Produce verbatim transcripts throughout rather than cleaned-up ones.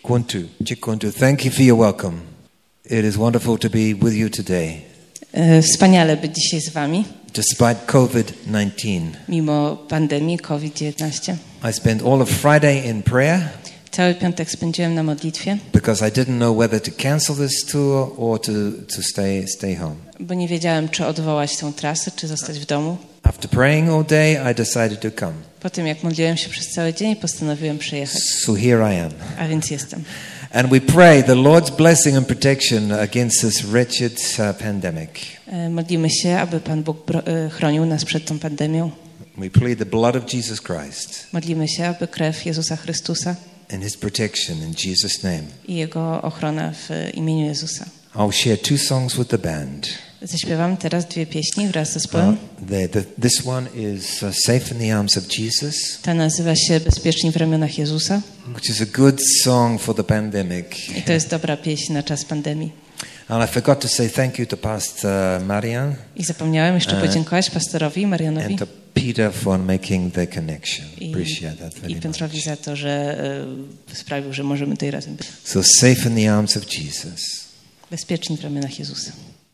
Chikuntu, Chikuntu, thank you for your welcome. It is wonderful to be with you today. Wspaniale być dzisiaj z wami. Despite COVID nineteen. Mimo pandemii COVID dziewiętnaście. I spent all of Friday in prayer. Cały piątek spędziłem na modlitwie. Because I didn't know whether to cancel this tour or to to stay stay home. Bo nie wiedziałem, czy odwołać tę trasę, czy zostać w domu. After praying all day, I decided to come. Po tym, jak modliłem się przez cały dzień, postanowiłem przyjechać. So here I am. A więc jestem. And we pray the Lord's blessing and protection against this wretched uh, pandemic. Modlimy się, aby Pan Bóg chronił nas przed tą pandemią. We plead the blood of Jesus Christ. Modlimy się, aby krew Jezusa Chrystusa and his protection in Jesus' name. I jego ochrona w imieniu Jezusa. I'll share two songs with the band. Zaśpiewam teraz dwie pieśni wraz z zespołem. Uh, the, the, this one is uh, Safe in the Arms of Jesus. Ta nazywa się Bezpieczni w ramionach Jezusa. Which is a good song for the pandemic. I to jest dobra pieśń na czas pandemii. And I forgot to say thank you to Pastor Marian. I zapomniałem jeszcze uh, podziękować pastorowi Marianowi. And to Peter for making the connection. I, Appreciate that very I Piotrowi much. za to, że uh, sprawił, że możemy tutaj razem być. So safe in the arms of Jesus. Bezpieczni w ramionach Jezusa.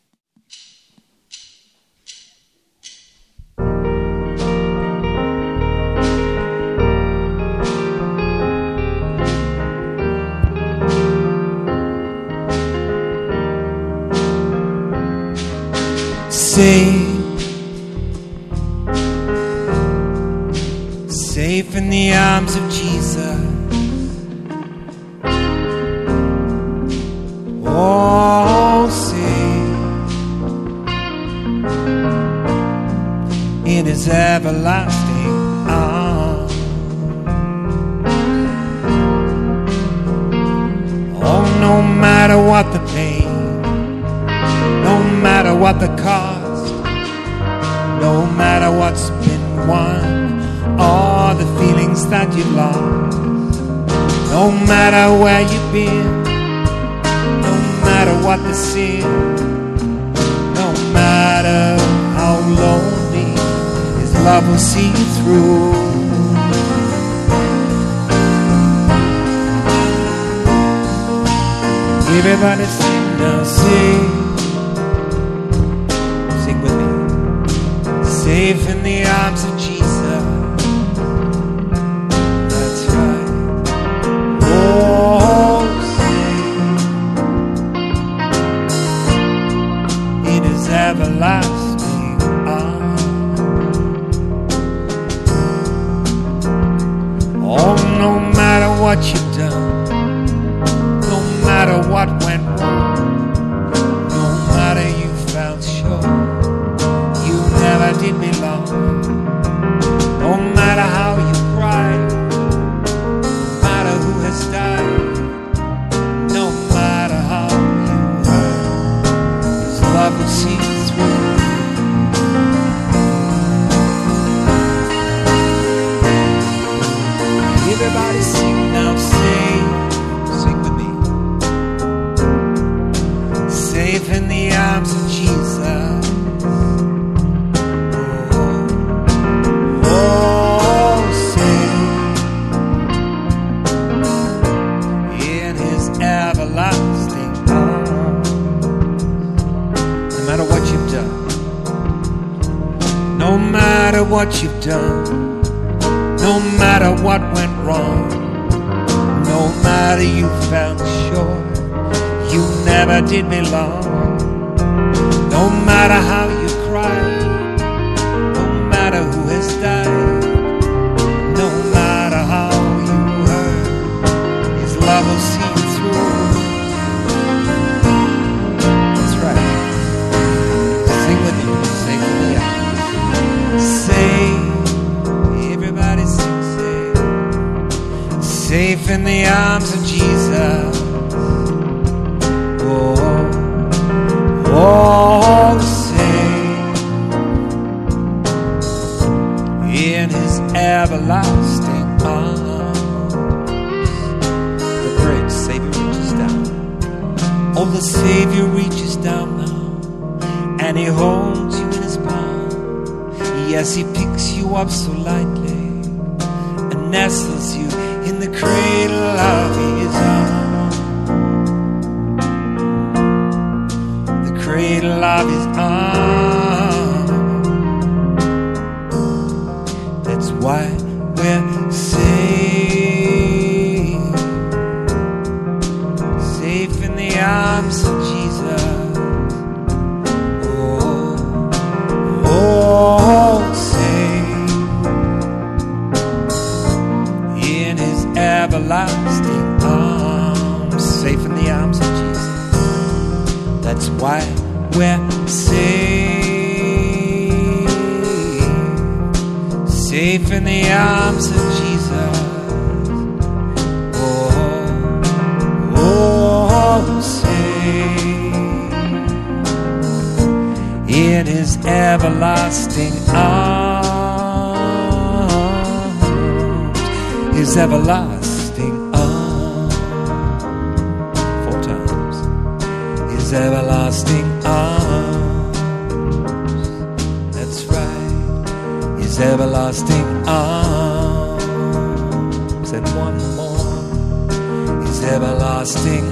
Safe, safe in the arms of Jesus. Oh, safe in His everlasting arms. Oh, no matter what the pain, no matter what the cost, no matter what's been won, or the feelings that you lost, no matter where you've been, no matter what the sin, no matter how lonely, His love will see you through. Everybody sing now, sing. Sing with me. Safe in the arms of Jesus. That's right. Oh, safe in His everlasting arms. Oh, no matter what you've done, no matter what went wrong, no matter you felt sure you never did belong, no matter how you cried, no matter who has died, no matter how you hurt, His love will see you through. Everybody sing now, sing, sing with me. Safe in the arms of Jesus. No matter what you've done, no matter what went wrong, no matter you felt sure you never did belong, no matter how you cried, no matter who has died, no matter how you hurt, His love will see you through. That's right. Sing with me, sing with me. Safe, everybody sing safe. Safe in the arms of Jesus. Oh, oh, safe in His everlasting arms. The great Savior reaches down. Oh, the Savior reaches down now, and He holds you in His palm. Yes, He picks you up so lightly and nestles you in the cradle of His arms. of his arms. That's why we're safe, safe in the arms of Jesus. Oh, oh, safe in his everlasting arms, safe in the arms of Jesus. That's why we're safe, safe in the arms of Jesus. Oh, oh, safe in his everlasting arms, his everlasting arms. Four times. His everlasting arms. That's right. His everlasting arms. And one more. His everlasting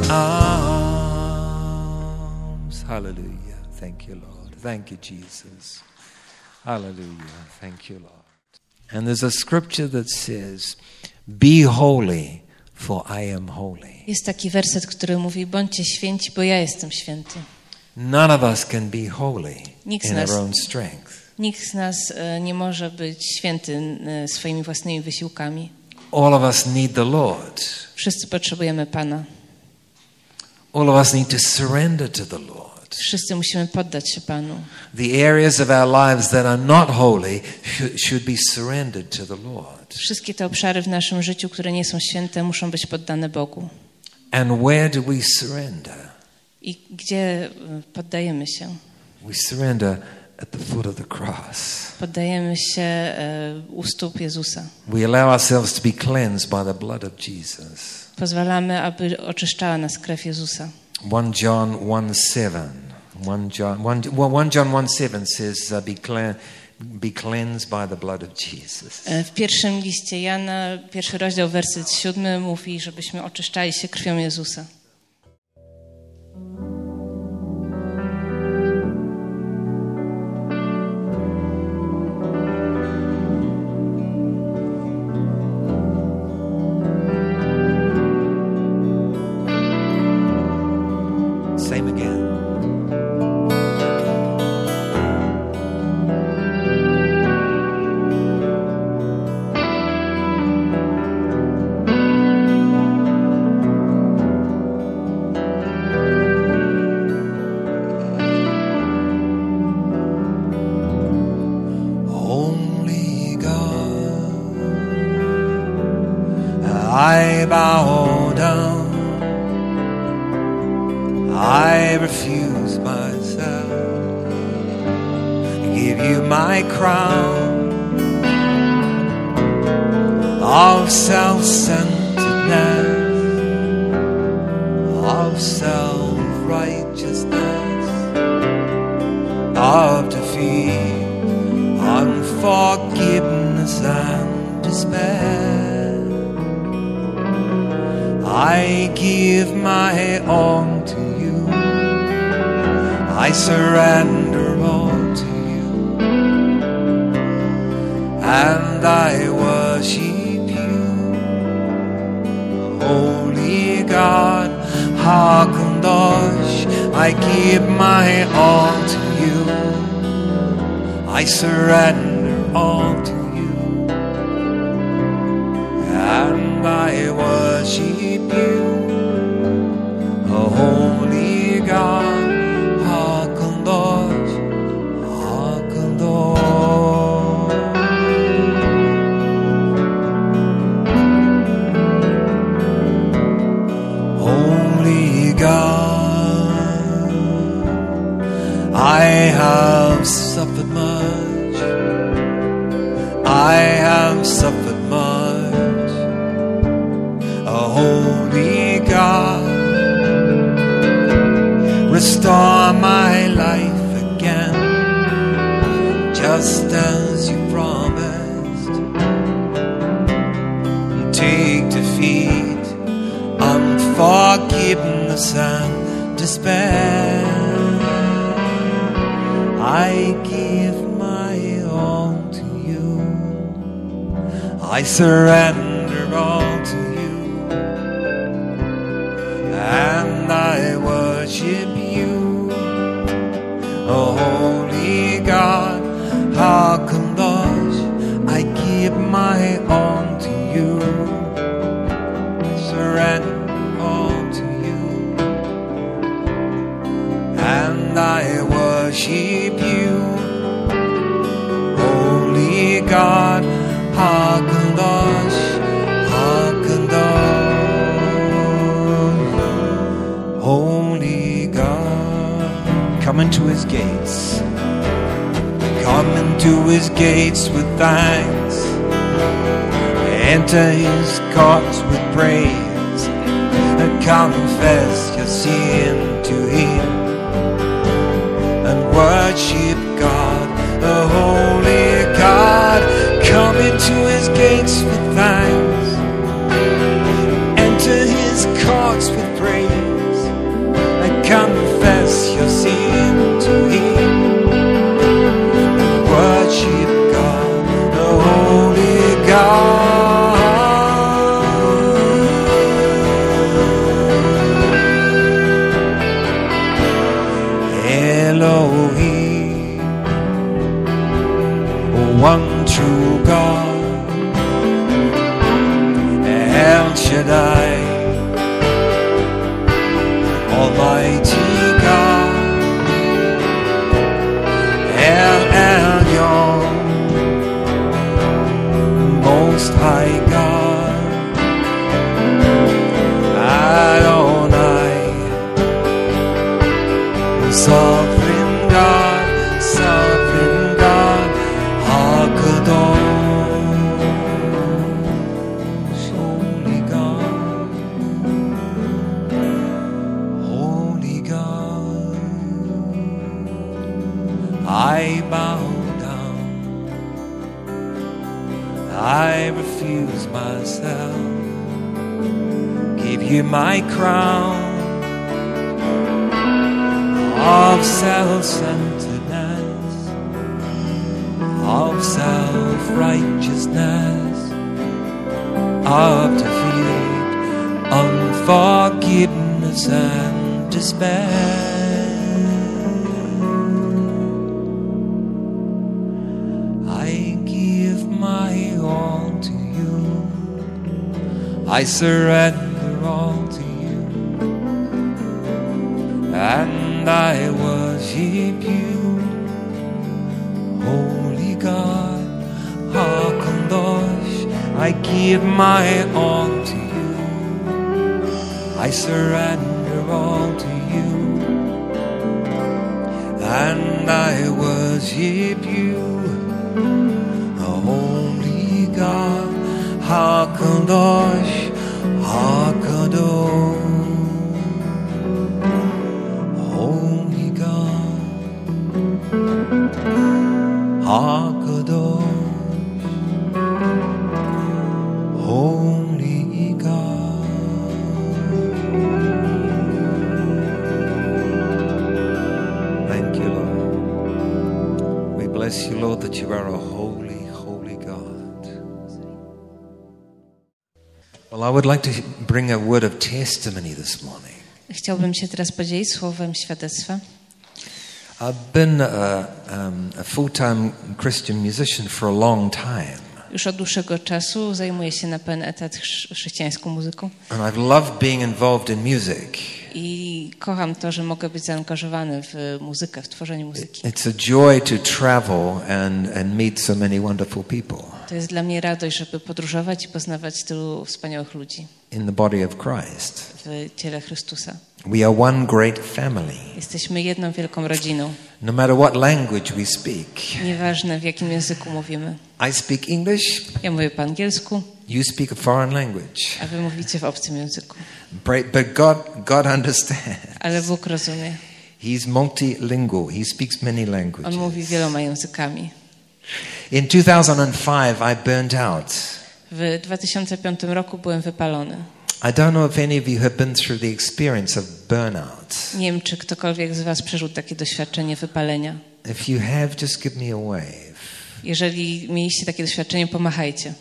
arms. Hallelujah. Thank you, Lord. Thank you, Jesus. Hallelujah. Thank you, Lord. And there's a scripture that says, be holy, for I am holy. Jest taki werset, który mówi: bądźcie święci, bo ja jestem święty. None of us can be holy Nikt z in nas- our own strength. Nikt z nas e, nie może być święty e, swoimi własnymi wysiłkami. All of us need the Lord. Wszyscy potrzebujemy Pana. All of us need to surrender to the Lord. Wszyscy musimy poddać się Panu. The areas of our lives that are not holy should, should be surrendered to the Lord. Wszystkie te obszary w naszym życiu, które nie są święte, muszą być poddane Bogu. And where do we surrender? I gdzie e, poddajemy się? We surrender at the foot of the cross. Poddajemy się e, u stóp Jezusa. We allow ourselves to be cleansed by the blood of Jesus. Pozwalamy, aby oczyszczała nas krew Jezusa. First John one seven. First John one, well, First John one seven says, uh, be, cle- be cleansed by the blood of Jesus. E, W pierwszym liście Jana, pierwszy rozdział, werset siódmy mówi, żebyśmy oczyszczali się krwią Jezusa. Same again. Holy God, I bow down. I refuse myself, give you my crown of self-centeredness, of self-righteousness, of defeat, unforgiveness and despair. I give my all to you. I surrender all to you, and I worship you, Holy God, HaKadosh. I give my all to you. I surrender all to you, and I worship you, Holy God, HaKadosh, HaKadosh. Holy God, I have suffered much, I have suffered much, a holy God, restore my life again, just as you promised. Take defeat, unforgiveness and despair. I give my all to you. I surrender all to you, and I worship you, oh holy God, HaKadosh. I give my all to you. I surrender all to you, and I worship you, holy God, HaKadosh, HaKadosh, holy God. Come into his gates, come into his gates with thanks, enter his courts with praise, and confess your sin to him, and worship God, the holy God. Come into his gates with thanks, enter his courts with praise, and confess your sin to him, and worship God, the holy God. Elohim, one true God, El Shaddai, Almighty God, El Elyon, Most High God, Adonai, Sovereign God, Sovereign God, HaKadosh, holy God, holy God. I bow down, I refuse myself, give you my crown of self-centeredness, of self-righteousness, of defeat, unforgiveness and despair. I give my all to you, I surrender all to you, and I worship you, holy God, HaKadosh. I give my all to you, I surrender all to you, and I worship you, holy God, HaKadosh, HaKadosh. HaKadosh, holy God. Thank you, Lord. We bless you, Lord, that you are a holy, holy God. Well, I would like to bring a word of testimony this morning. Chciałbym się teraz podzielić słowem świadectwa. I've been a, um, a full-time Christian musician for a long time. Już od dłuższego czasu zajmuję się na pełen etat chrz- chrześcijańską muzyką. And I've loved being involved in music. I kocham to, że mogę być zaangażowany w muzykę, w tworzenie muzyki. It's a joy to travel and, and meet so many wonderful people To jest dla mnie radość, żeby podróżować i poznawać tylu wspaniałych ludzi in the body of Christ. w ciele Chrystusa. We are one great family. Jesteśmy jedną wielką rodziną. No matter what language we speak. Nieważne, w jakim języku mówimy. I speak English. Ja mówię po angielsku, You speak a foreign language. a wy mówicie w obcym języku. But God, God understands. Ale Bóg rozumie. He's multilingual. He speaks many On languages. mówi wieloma językami. In two thousand five, I burned out. W dwa tysiące piątym roku byłem wypalony. I don't know if any of you have been through the experience of burnout. Nie wiem, czy ktokolwiek z was przeżył takie doświadczenie wypalenia. If you have, just give me a wave. Jeżeli mieliście takie doświadczenie, pomachajcie.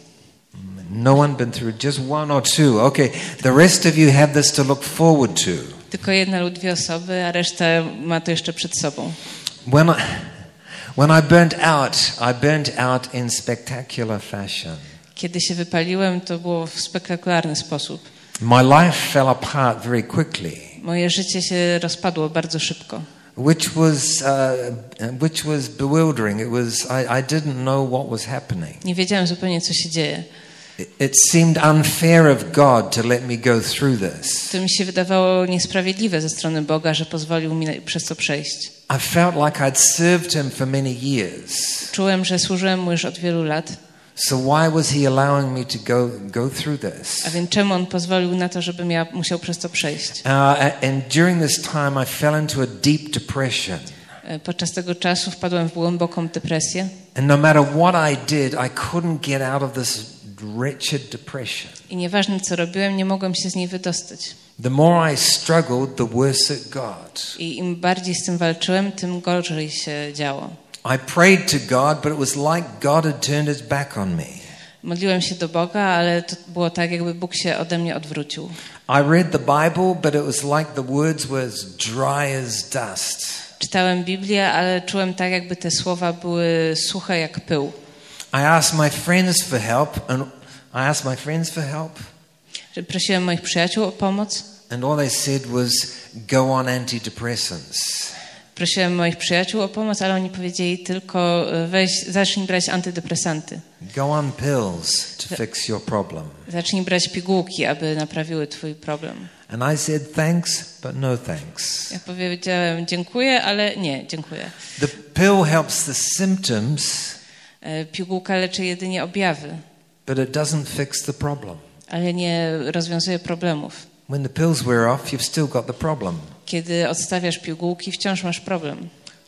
No one been through, just one or two. Okay, the rest of you have this to look forward to. Tylko jedna lub dwie osoby, a reszta ma to jeszcze przed sobą. When I, when I burnt out, I burnt out in spectacular fashion. Kiedy się wypaliłem, to było w spektakularny sposób. My life fell apart very quickly. Moje życie się rozpadło bardzo szybko. Which was uh, which was bewildering. It was I, I didn't know what was happening. Nie wiedziałem zupełnie, co się dzieje. It, it seemed unfair of God to let me go through this. To mi się wydawało niesprawiedliwe ze strony Boga, że pozwolił mi przez to przejść. I felt like I'd served him for many years. Czułem, że służyłem mu już od wielu lat. So why was he allowing me to go go through this? A więc czemu on pozwolił na to, żebym ja musiał przez to przejść? Uh, and during this time I fell into a deep depression. Podczas tego czasu wpadłem w głęboką depresję. And no matter what I did, I couldn't get out of this wretched depression. I nieważne co robiłem, nie mogłem się z niej wydostać. The more I struggled, the worse it got. I im bardziej z tym walczyłem, tym gorzej się działo. I prayed to God, but it was like God had turned his back on me. Modliłem się do Boga, ale to było tak, jakby Bóg się ode mnie odwrócił. I read the Bible, but it was like the words were as dry as dust. Czytałem Biblię, ale czułem tak, jakby te słowa były suche jak pył. I asked my friends for help, and I asked my friends for help. Prosiłem moich przyjaciół o pomoc. And all they said was, go on antidepressants. Prosiłem moich przyjaciół o pomoc, ale oni powiedzieli tylko weź, zacznij brać antydepresanty. Go on pills to fix your problem. Zacznij brać pigułki, aby naprawiły twój problem. And I said thanks, but no thanks. Ja powiedziałem dziękuję, ale nie, dziękuję. The pill helps the symptoms, pigułka leczy jedynie objawy, but it doesn't fix the problem. ale nie rozwiązuje problemów. When the pills wear off, you've still got the problem. Kiedy odstawiasz pigułki, wciąż masz problem.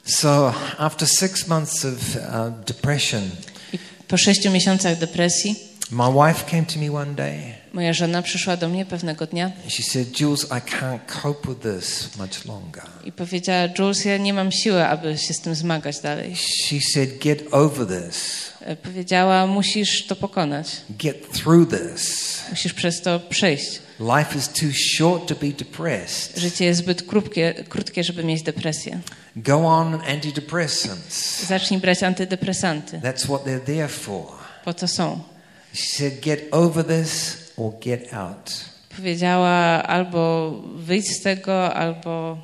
So after six months of uh, depression, I po sześciu miesiącach depresji, my wife came to me one day. Moja żona przyszła do mnie pewnego dnia. She said, Jules, I can't cope with this much longer. I powiedziała, Jules, ja nie mam siły, aby się z tym zmagać dalej. She said, get over this. Powiedziała, musisz to pokonać. Get through this. Musisz przez to przejść. Life is too short to be depressed. Życie jest zbyt krótkie, krótkie, żeby mieć depresję. Go on antidepressants. Zacznij brać antydepresanty. That's what they're there for. Po to są. She said, get over this or get out. Powiedziała, albo wyjdź z tego, albo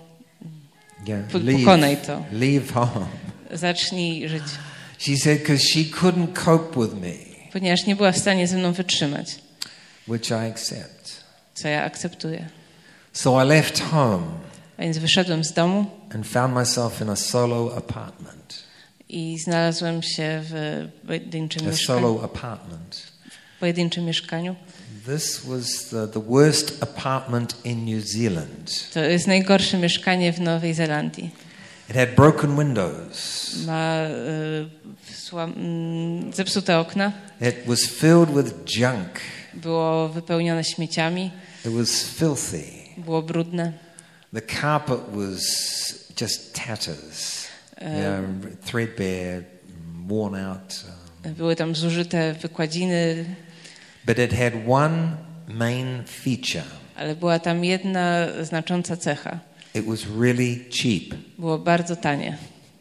Yeah, pokonaj to. Leave home. Zacznij żyć. She said, because she couldn't cope with me. Ponieważ nie była w stanie ze mną wytrzymać. Which I accept. Co ja akceptuję. So I left home. A więc wyszedłem z domu. And found myself in a solo apartment. I znalazłem się w pojedynczym A mieszkaniu. solo apartment. W pojedynczym mieszkaniu. This was the, the worst apartment in New Zealand. To jest najgorsze mieszkanie w Nowej Zelandii. It had broken windows. Ma y, słam, y, zepsute okna. It was filled with junk. Było wypełnione śmieciami. It was filthy. Było brudne. The carpet was just tatters. Um, yeah, threadbare, worn out. Um, Były tam zużyte wykładziny. But it had one main feature. Ale była tam jedna znacząca cecha. It was really cheap. Było bardzo tanie.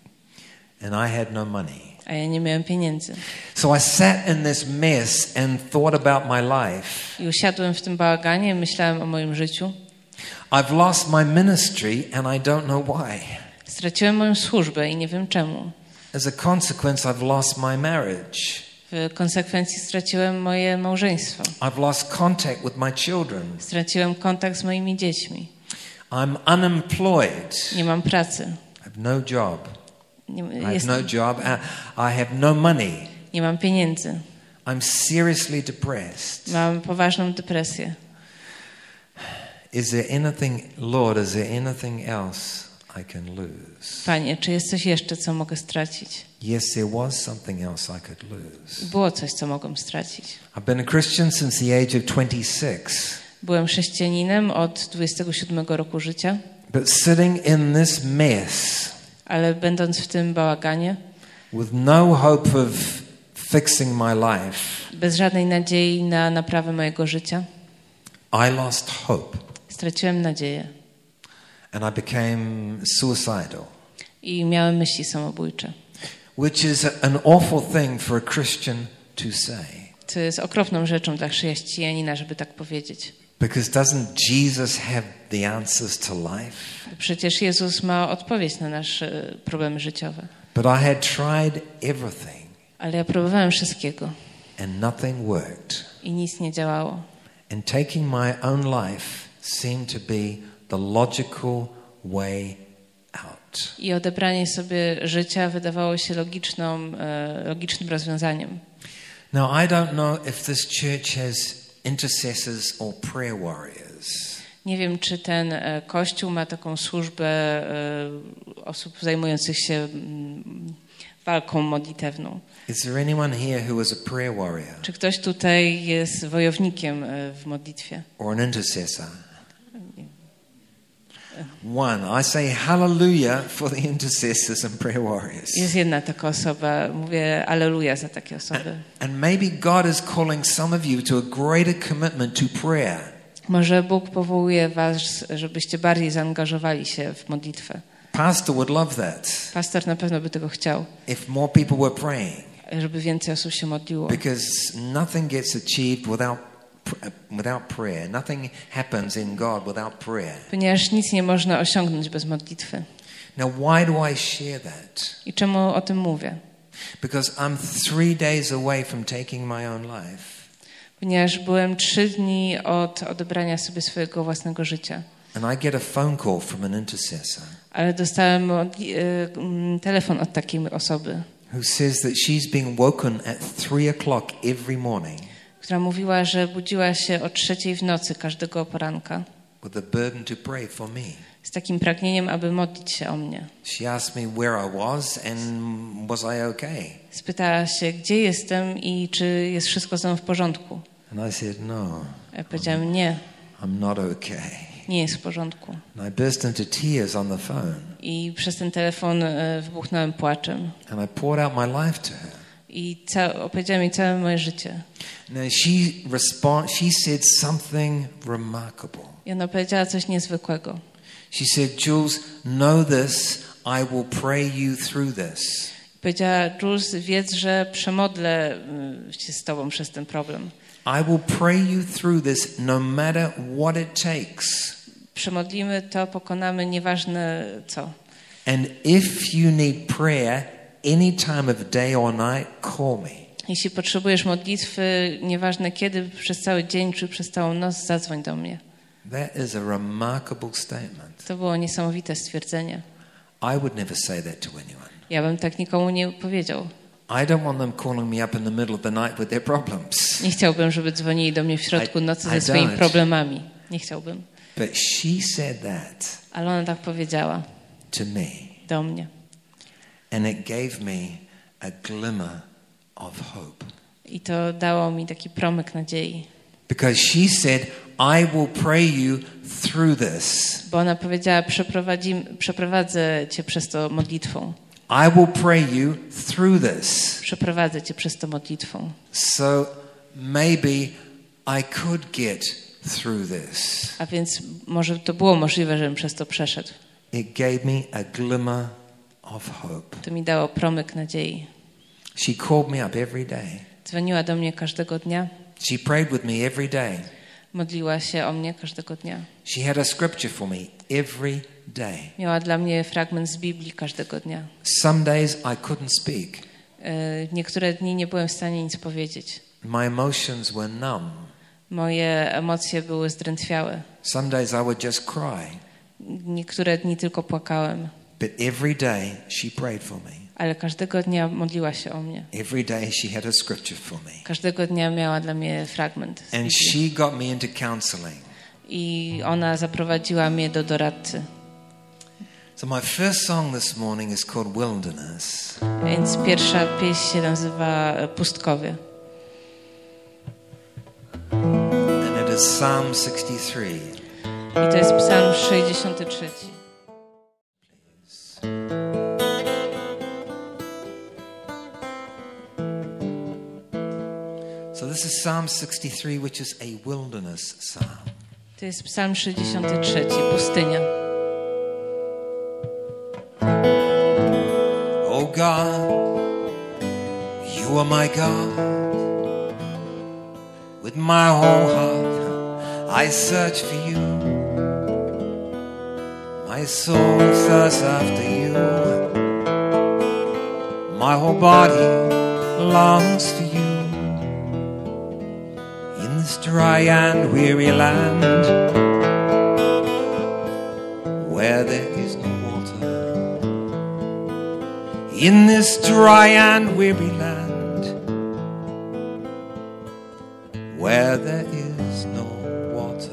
And I had no money. A ja nie miałem pieniędzy. So I sat in this mess and thought about my life. I usiadłem w tym bałaganie, myślałem o moim życiu. I've lost my ministry and I don't know why. Straciłem moją służbę i nie wiem czemu. As a consequence, I've lost my marriage. W konsekwencji straciłem moje małżeństwo. I've lost contact with my children. Straciłem kontakt z moimi dziećmi. I'm unemployed. Nie mam pracy. I have no job. Nie, I have jest, no job. I have no money. nie mam pieniędzy. I'm seriously depressed. Mam poważną depresję. Is there anything, Lord, is there anything else I can lose? Panie, czy jest coś jeszcze, co mogę stracić? Yes, there was something else I could lose. Było coś, co mogłem stracić. I've been a Christian since the age of twenty-six. Byłem chrześcijaninem od dwudziestego siódmego roku życia. But sitting in this mess, Ale będąc w tym bałaganie, with no hope of fixing my life, bez żadnej nadziei na naprawę mojego życia, I lost hope. Straciłem nadzieję. And I became suicidal. I miałem myśli samobójcze. Which is an awful thing for a Christian to say. To jest okropną rzeczą dla chrześcijanina, żeby tak powiedzieć. Because doesn't Jesus have the answers to life? Przecież Jezus ma odpowiedź na nasze problemy życiowe. But I had tried everything. Ale ja próbowałem wszystkiego. And nothing worked. I nic nie działało. And taking my own life seemed to be the logical way out. I odebranie sobie życia wydawało się logiczną, e, logicznym rozwiązaniem. Now I don't know if this church has intercessors or prayer warriors. Nie wiem, czy ten e, kościół ma taką służbę e, osób zajmujących się m, walką modlitewną. Is there anyone here who is a prayer warrior? Czy ktoś tutaj jest wojownikiem e, w modlitwie? Or an intercessor? One. I say hallelujah for the intercessors and prayer warriors. Jest jedna taka osoba. Mówię alleluja za takie osoby. And maybe God is calling some of you to a greater commitment to prayer. Może Bóg powołuje was, żebyście bardziej zaangażowali się w modlitwę. Pastor would love that. Pastor na pewno by tego chciał. If more people were praying. Żeby więcej osób się modliło. Because nothing gets achieved without without prayer. Nothing happens in God without prayer. Ponieważ nic nie można osiągnąć bez modlitwy. Now why do I share that? I czemu o tym mówię? Because I'm three days away from taking my own life. Ponieważ byłem trzy dni od odebrania sobie swojego własnego życia. And I get a phone call from an intercessor. Ale dostałem od, e, telefon od takiej osoby. Who says that she's being woken at three o'clock every morning. Która mówiła, że budziła się o trzeciej w nocy każdego poranka. With a burden to pray for me. Z takim pragnieniem, aby modlić się o mnie. She asked me where I was and was I okay? Spytała się, gdzie jestem i czy jest wszystko ze mną w porządku. And I said no. Ja powiedziałem nie. I'm not okay. Nie jest w porządku. And I burst into tears on the phone. I przez ten telefon e, wybuchnąłem płaczem. And I poured out my life to her. I ca- opowiedziałem jej całe moje życie. Now she respond she said something remarkable. I ona powiedziała coś niezwykłego. She said, Jules, know this, I will pray you through this. Powiedziała, Jules, wiedz, że przemodlę się z tobą przez ten problem. I will pray you through this no matter what it takes. Przemodlimy to, pokonamy, nieważne co. And if you need prayer any time of day or night, call me. Jeśli potrzebujesz modlitwy, nieważne kiedy, przez cały dzień czy przez całą noc, zadzwoń do mnie. That is a remarkable statement. To było niesamowite stwierdzenie. I would never say that to anyone. Ja bym tak nikomu nie powiedział. I don't want them calling me up in the middle of the night with their problems. Nie chciałbym, żeby dzwonili do mnie w środku I, nocy I ze swoimi don't. problemami. Nie chciałbym. But she said that Ale ona tak powiedziała to me. do mnie. And it gave me a glimmer of hope. I to dało mi taki promyk nadziei. Because she said, I will pray you through this. Bo ona powiedziała, przeprowadzę cię przez to modlitwą. I will pray you through this. Przeprowadzę cię przez to modlitwą. So maybe I could get through this. A więc może to było możliwe, żebym przez to przeszedł. It gave me a glimmer of hope. To mi dało promyk nadziei. She called me up every day. Dzwoniła do mnie każdego dnia. She prayed with me every day. Modliła się o mnie każdego dnia. She had a scripture for me every day. Miała dla mnie fragment z Biblii każdego dnia. Some days I couldn't speak. Niektóre dni nie byłem w stanie nic powiedzieć. My emotions were numb. Moje emocje były zdrętwiałe. Some days I would just cry. Niektóre dni tylko płakałem. But every day she prayed for me. Ale każdego dnia modliła się o mnie. Every day she had a scripture for me. Każdego dnia miała dla mnie fragment. And she got me into counseling. I ona zaprowadziła mnie do doradcy. So my first song this morning is called Wilderness. Więc pierwsza pieśń się nazywa Pustkowie. And it is Psalm sixty-three. I to jest Psalm sześćdziesiąty trzeci. Please. this is Psalm sixty-three, which is a wilderness psalm. To jest Psalm sześćdziesiąty trzeci, pustynia. Oh God, you are my God. With my whole heart I search for you. My soul thirsts after you. My whole body longs for you. In this dry and weary land, where there is no water. In this dry and weary land, where there is no water.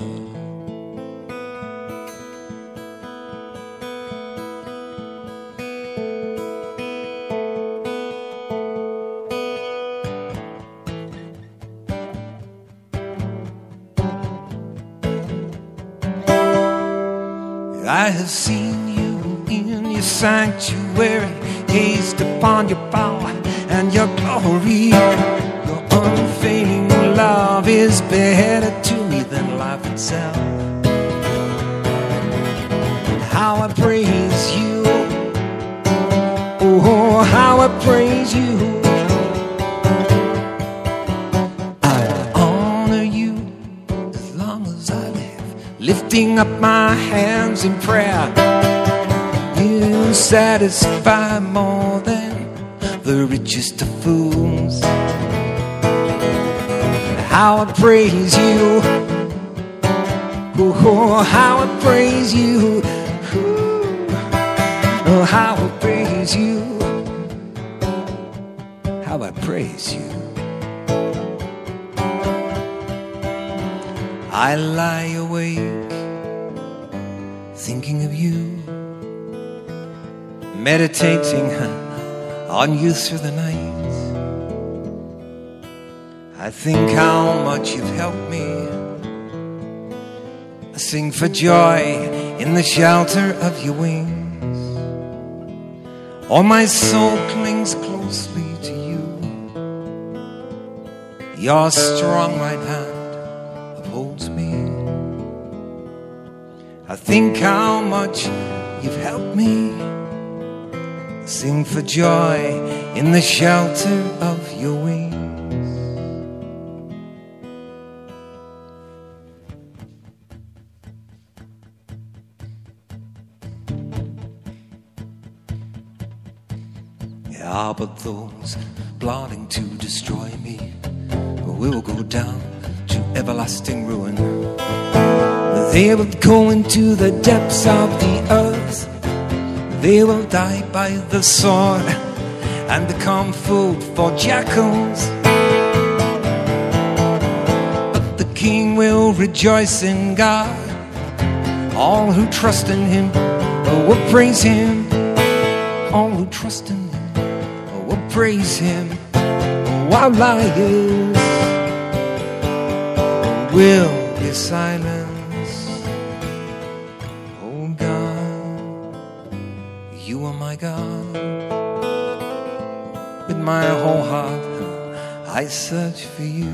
I have seen you in your sanctuary, gazed upon your power and your glory. Your unfailing love is better to me than life itself. How I praise you, oh, how I praise you. I honor you as long as I live, lifting up my hands in prayer. You satisfy more than the richest of fools. How I praise you, oh, how I praise you, oh, how I praise you, how I praise you. I lie awake thinking of you, meditating on you through the night. I think how much you've helped me. I sing for joy in the shelter of your wings. All my soul clings closely to you. Your strong right hand upholds me. I think how much you've helped me. I sing for joy in the shelter of your wings. Ah, but those plotting to destroy me will go down to everlasting ruin. They will go into the depths of the earth. They will die by the sword and become food for jackals. But the King will rejoice in God. All who trust in Him will praise Him. All who trust in Him will praise Him, while liars will be silenced. Oh God, you are my God. With my whole heart I search for you.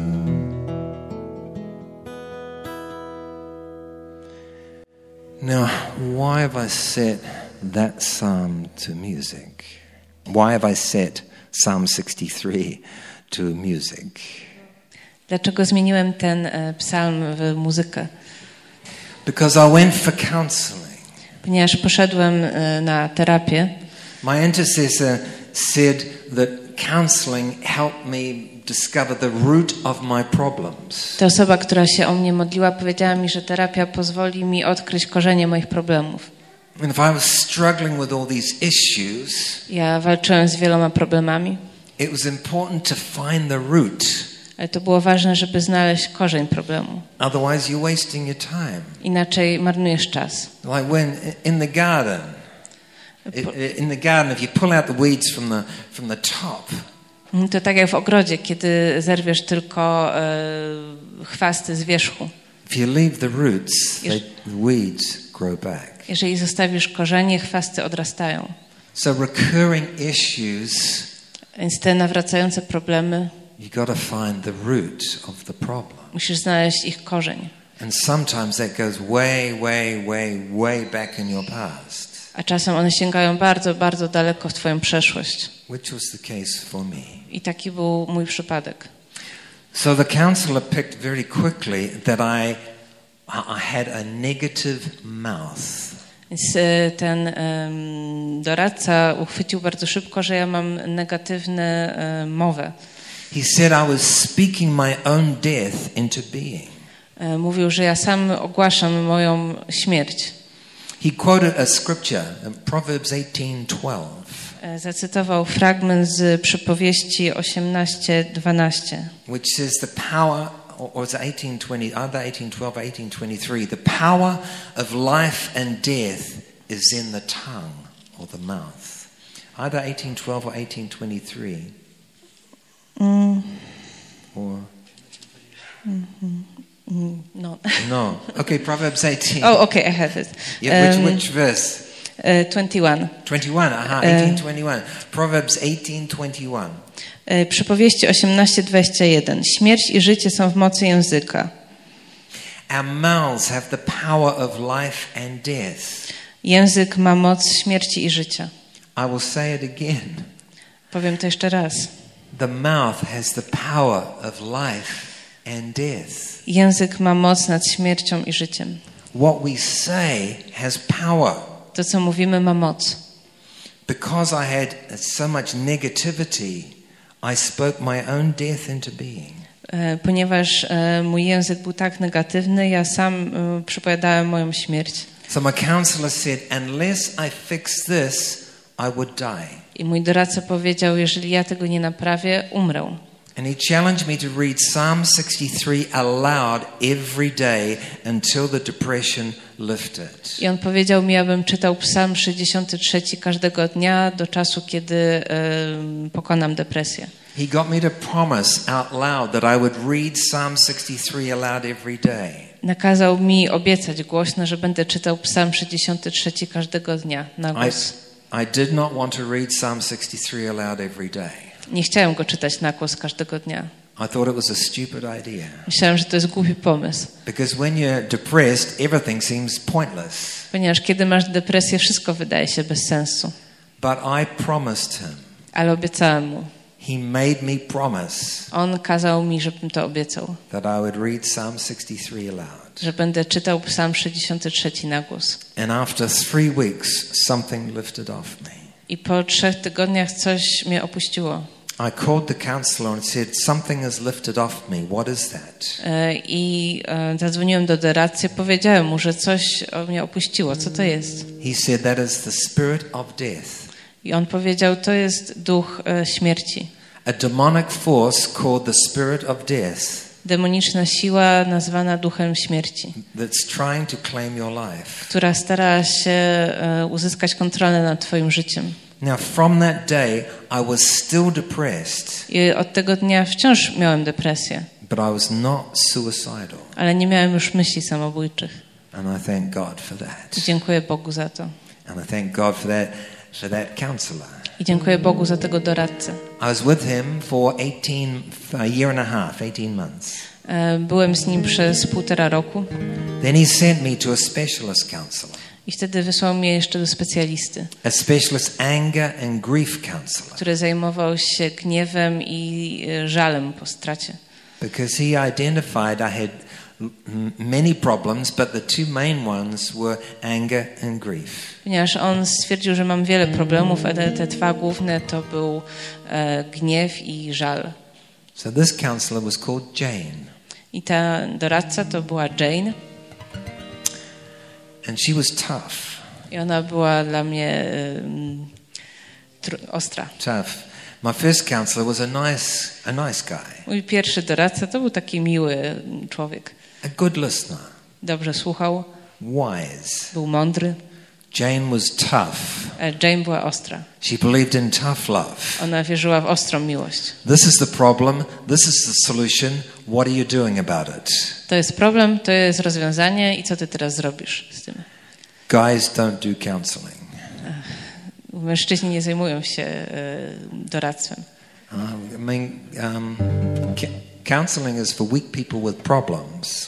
Now, why have I set that psalm to music? Why have I set Psalm sixty-three to music? Dlaczego zmieniłem ten e, psalm w muzykę? Because I went for counseling. Ponieważ poszedłem e, na terapię. My intercessor said that counseling helped me discover the root of my problems. Ta osoba, która się o mnie modliła, powiedziała mi, że terapia pozwoli mi odkryć korzenie moich problemów. And if I was struggling with all these issues, ja walczyłem z wieloma problemami. It was important to find the root. Ale to było ważne, żeby znaleźć korzeń problemu. Otherwise you're wasting your time. Inaczej marnujesz czas. Like when in the garden, in the garden, if you pull out the weeds from the from the top. To tak jak w ogrodzie, kiedy zerwiesz tylko e, chwasty z wierzchu. If you leave the roots, they, the weeds grow back. Jeżeli zostawisz korzenie, chwasty odrastają. So recurring issues, więc te nawracające problemy, You got to find the root of the problem. Musisz znaleźć ich korzeń. And sometimes that goes way, way, way, way back in your past. A czasem one sięgają bardzo, bardzo daleko w twoją przeszłość. Which was the case for me. I taki był mój przypadek. So the counselor picked very quickly that I, I had a negative mouth. Więc ten um, doradca uchwycił bardzo szybko, że ja mam negatywną um, mowę. He said I was speaking my own death into being. Mówił, że ja sam ogłaszam moją śmierć. He quoted a scripture, Proverbs eighteen twelve. Zacytował fragment z przypowieści osiemnaście dwanaście. Which says the power, or is it eighteen twenty, either eighteen twelve or eighteen twenty-three, the power of life and death is in the tongue or the mouth. Either eighteen twelve or eighteen twenty-three. Mm. Or Mm-hmm. Mm, no. No. Okay, Proverbs eighteen. Oh, okay, I have it. Yeah, which, um, which verse? Uh, twenty-one. twenty-one, aha, eighteen twenty-one. Proverbs eighteen twenty-one. Uh, Przypowieści osiemnaście dwadzieścia jeden. Śmierć i życie są w mocy języka. Our mouths have the power of life and death. Język ma moc śmierci i życia. I will say it again. Powiem to jeszcze raz. The mouth has the power of life and death. Język ma moc nad śmiercią i życiem. What we say has power. To, co mówimy, ma moc. Because I had so much negativity, I spoke my own death into being. Ponieważ mój język był tak negatywny, ja sam przepowiadałem moją śmierć. So my counselor said, unless I fix this, I would die. I mój doradca powiedział, jeżeli ja tego nie naprawię, umrę. And he challenged me to read Psalm sixty-three aloud every day until the depression lifted. I on powiedział mi, abym czytał Psalm sześćdziesiąty trzeci każdego dnia do czasu, kiedy y, pokonam depresję. He got me to promise out loud that I would read Psalm sixty-three aloud every day. Nakazał mi obiecać głośno, że będę czytał Psalm sześćdziesiąty trzeci każdego dnia na głos. I, I did not want to read Psalm sixty-three aloud every day. Nie chciałem go czytać na głos każdego dnia. I thought it was a stupid idea. Myślałem, że to jest głupi pomysł. Because when you're depressed, everything seems pointless. Ponieważ kiedy masz depresję, wszystko wydaje się bez sensu. But I promised him. Ale obiecałem mu. He made me promise. On kazał mi, żebym to obiecał. That I would read Psalm sixty-three aloud. Że będę czytał Psalm sześćdziesiąty trzeci na głos. And after three weeks, something lifted off me. I po trzech tygodniach coś mnie opuściło. I called the counselor and said, something has lifted off me. What is that? I zadzwoniłem do doradcy, powiedziałem mu, że coś mnie opuściło. Co to jest? He said that is the spirit of death. I on powiedział, to jest duch śmierci. A demonic force called the spirit of death. Demoniczna siła nazwana duchem śmierci. That's trying to claim your life. Która stara się uzyskać kontrolę nad twoim życiem. Now from that day I was still depressed. I od tego dnia wciąż miałem depresję. But I was not suicidal. Ale nie miałem już myśli samobójczych. And I thank God for that. I dziękuję Bogu za to. And I thank God for that for that counselor. I dziękuję Bogu za tego doradcę. I was with him for eighteen a year and a half, eighteen months. Byłem z nim przez półtora roku. Then he sent me to a specialist counselor. I wtedy wysłał mnie jeszcze do specjalisty. A specialist anger and grief counselor. Który zajmował się gniewem i żalem po stracie. Because he identified I had many problems, but the two main ones were anger and grief. Ponieważ on stwierdził, że mam wiele problemów, ale te dwa główne to był e, gniew i żal. So this counselor was called Jane. I ta doradca to była Jane. And she was tough. I ona była dla mnie um, tr- ostra. Tough. My first counselor was a nice, a nice guy. Mój pierwszy doradca to był taki miły człowiek. A good listener. Dobrze słuchał. Wise. Był mądry. Jane was tough. Jane była ostra. She believed in tough love. Ona wierzyła w ostrą miłość. This is the problem. This is the solution. What are you doing about it? To jest problem, to jest rozwiązanie i co ty teraz zrobisz z tym? Guys don't do counseling. Mężczyźni nie zajmują się e, doradztwem. Uh, I mean, um, counseling is for weak people with problems.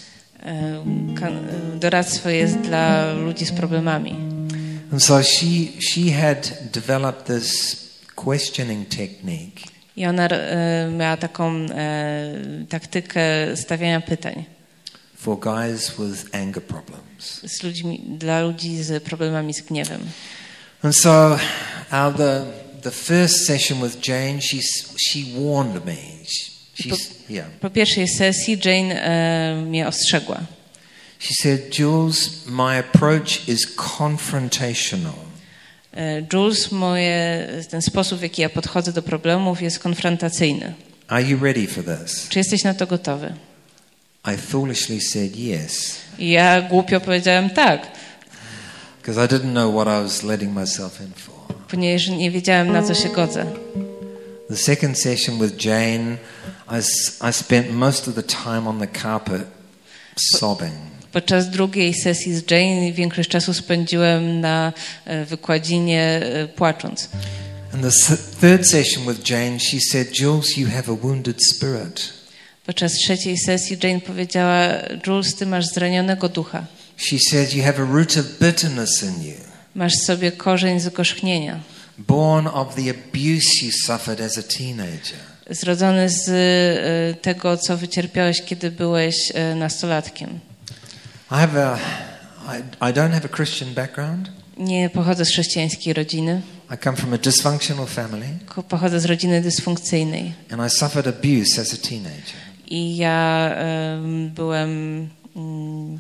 Doradztwo jest dla ludzi z problemami. And so she she had developed this questioning technique. I ona e, miała taką e, taktykę stawiania pytań. For guys with anger problems. Z ludźmi, dla ludzi z problemami z gniewem. And so uh, the the first session with Jane, she she warned me. She, po, yeah. po pierwszej sesji Jane e, mnie ostrzegła. She said, Jules, my approach is confrontational. Jules, moje, ten sposób, w jaki ja podchodzę do problemów, jest konfrontacyjny. Are you ready for this? Czy jesteś na to gotowy? I foolishly said yes. I ja głupio powiedziałem tak. Because I didn't know what I was letting myself in for. Ponieważ nie wiedziałem, na co się godzę. The second session with Jane, I, I spent most of the time on the carpet sobbing. Podczas drugiej sesji z Jane większość czasu spędziłem na wykładzinie płacząc. And the third session with Jane, she said, Jules, you have a wounded spirit. Podczas trzeciej sesji Jane powiedziała, Jules, ty masz zranionego ducha. She said, you have a root of bitterness in you. Masz w sobie korzeń zgorzknienia. Born of the abuse you suffered as a teenager. Zrodzony z tego, co wycierpiałeś, kiedy byłeś nastolatkiem. I have a, I, I don't have a Christian background. Nie pochodzę z chrześcijańskiej rodziny. I come from a dysfunctional family. Pochodzę z rodziny dysfunkcyjnej. And I suffered abuse as a teenager. I ja um, byłem um,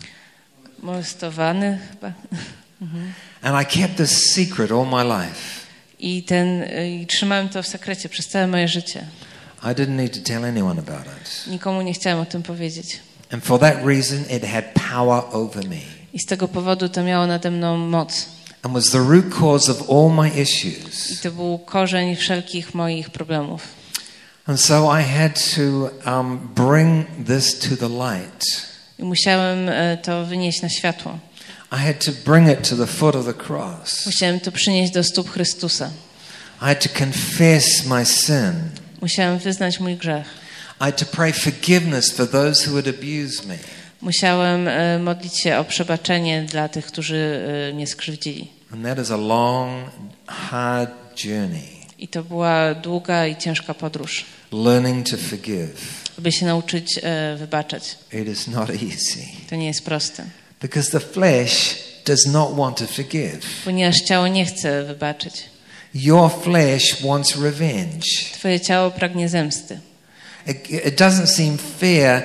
molestowany chyba. And I kept this secret all my life. I ten i trzymałem to w sekrecie przez całe moje życie. I didn't need to tell anyone about it. Nikomu nie chciałem o tym powiedzieć. And for that reason it had power over me. I z tego powodu to miało nade mną moc. And was the root cause of all my issues. I to był korzeń wszelkich moich problemów. And so I had to um, bring this to the light. I musiałem to wynieść na światło. I had to bring it to the foot of the cross. Musiałem to przynieść do stóp Chrystusa. I had to confess my sin. Musiałem wyznać mój grzech. I had to pray forgiveness for those who had abused me. Musiałem e, modlić się o przebaczenie dla tych, którzy e, mnie skrzywdzili. And that is a long, hard journey. I to była długa i ciężka podróż. Learning to forgive. Aby się nauczyć e, wybaczać. It is not easy. To nie jest proste. Because the flesh does not want to forgive. Ponieważ ciało nie chce wybaczyć. Your flesh wants revenge. Twoje ciało pragnie zemsty. It, it doesn't seem fair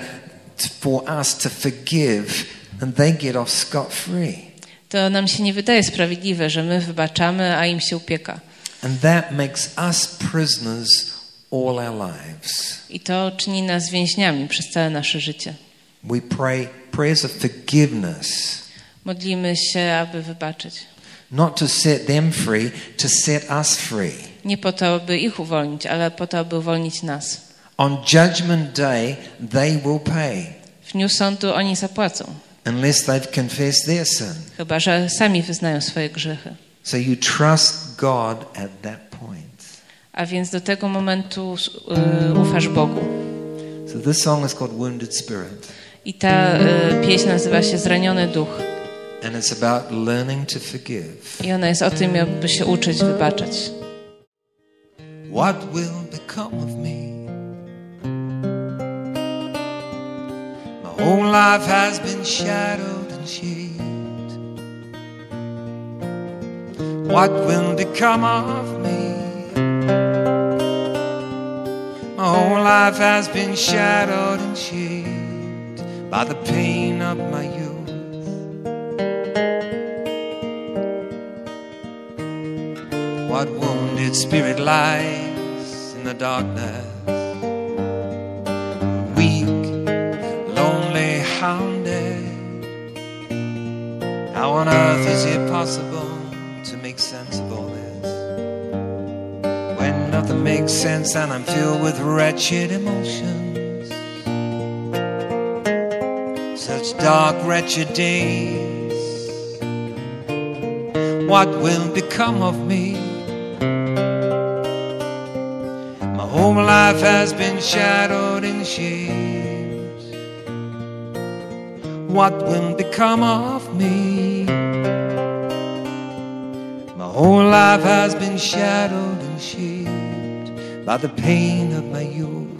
for us to forgive and they get off scot-free. To nam się nie wydaje sprawiedliwe, że my wybaczamy, a im się upieka. And that makes us prisoners all our lives. I to czyni nas więźniami przez całe nasze życie. We pray prayers of forgiveness. Modlimy się, aby wybaczyć. Not to set them free, to set us free. Nie po to, aby ich uwolnić, ale po to, aby uwolnić nas. On Judgment Day, they will pay. W dniu sądu oni zapłacą. Unless they've confessed their sin. Chyba że sami wyznają swoje grzechy. So you trust God at that point. A więc do tego momentu uh, ufasz Bogu. So this song is called Wounded Spirit. I ta uh, pieśń nazywa się Zraniony Duch. And it's about learning to forgive. I ona jest o tym, aby się uczyć wybaczać. What will become of me? My whole life has been shadowed and shaped. What will become of me? My whole life has been shadowed and shaped by the pain of my youth. What wounded spirit lies in the darkness? Weak, lonely, hounded. How on earth is it possible to make sense of all this? When nothing makes sense and I'm filled with wretched emotions. Such dark, wretched days. What will become of me? My whole life has been shadowed in shades. What will become of me? My whole life has been shadowed and shaped by the pain of my youth.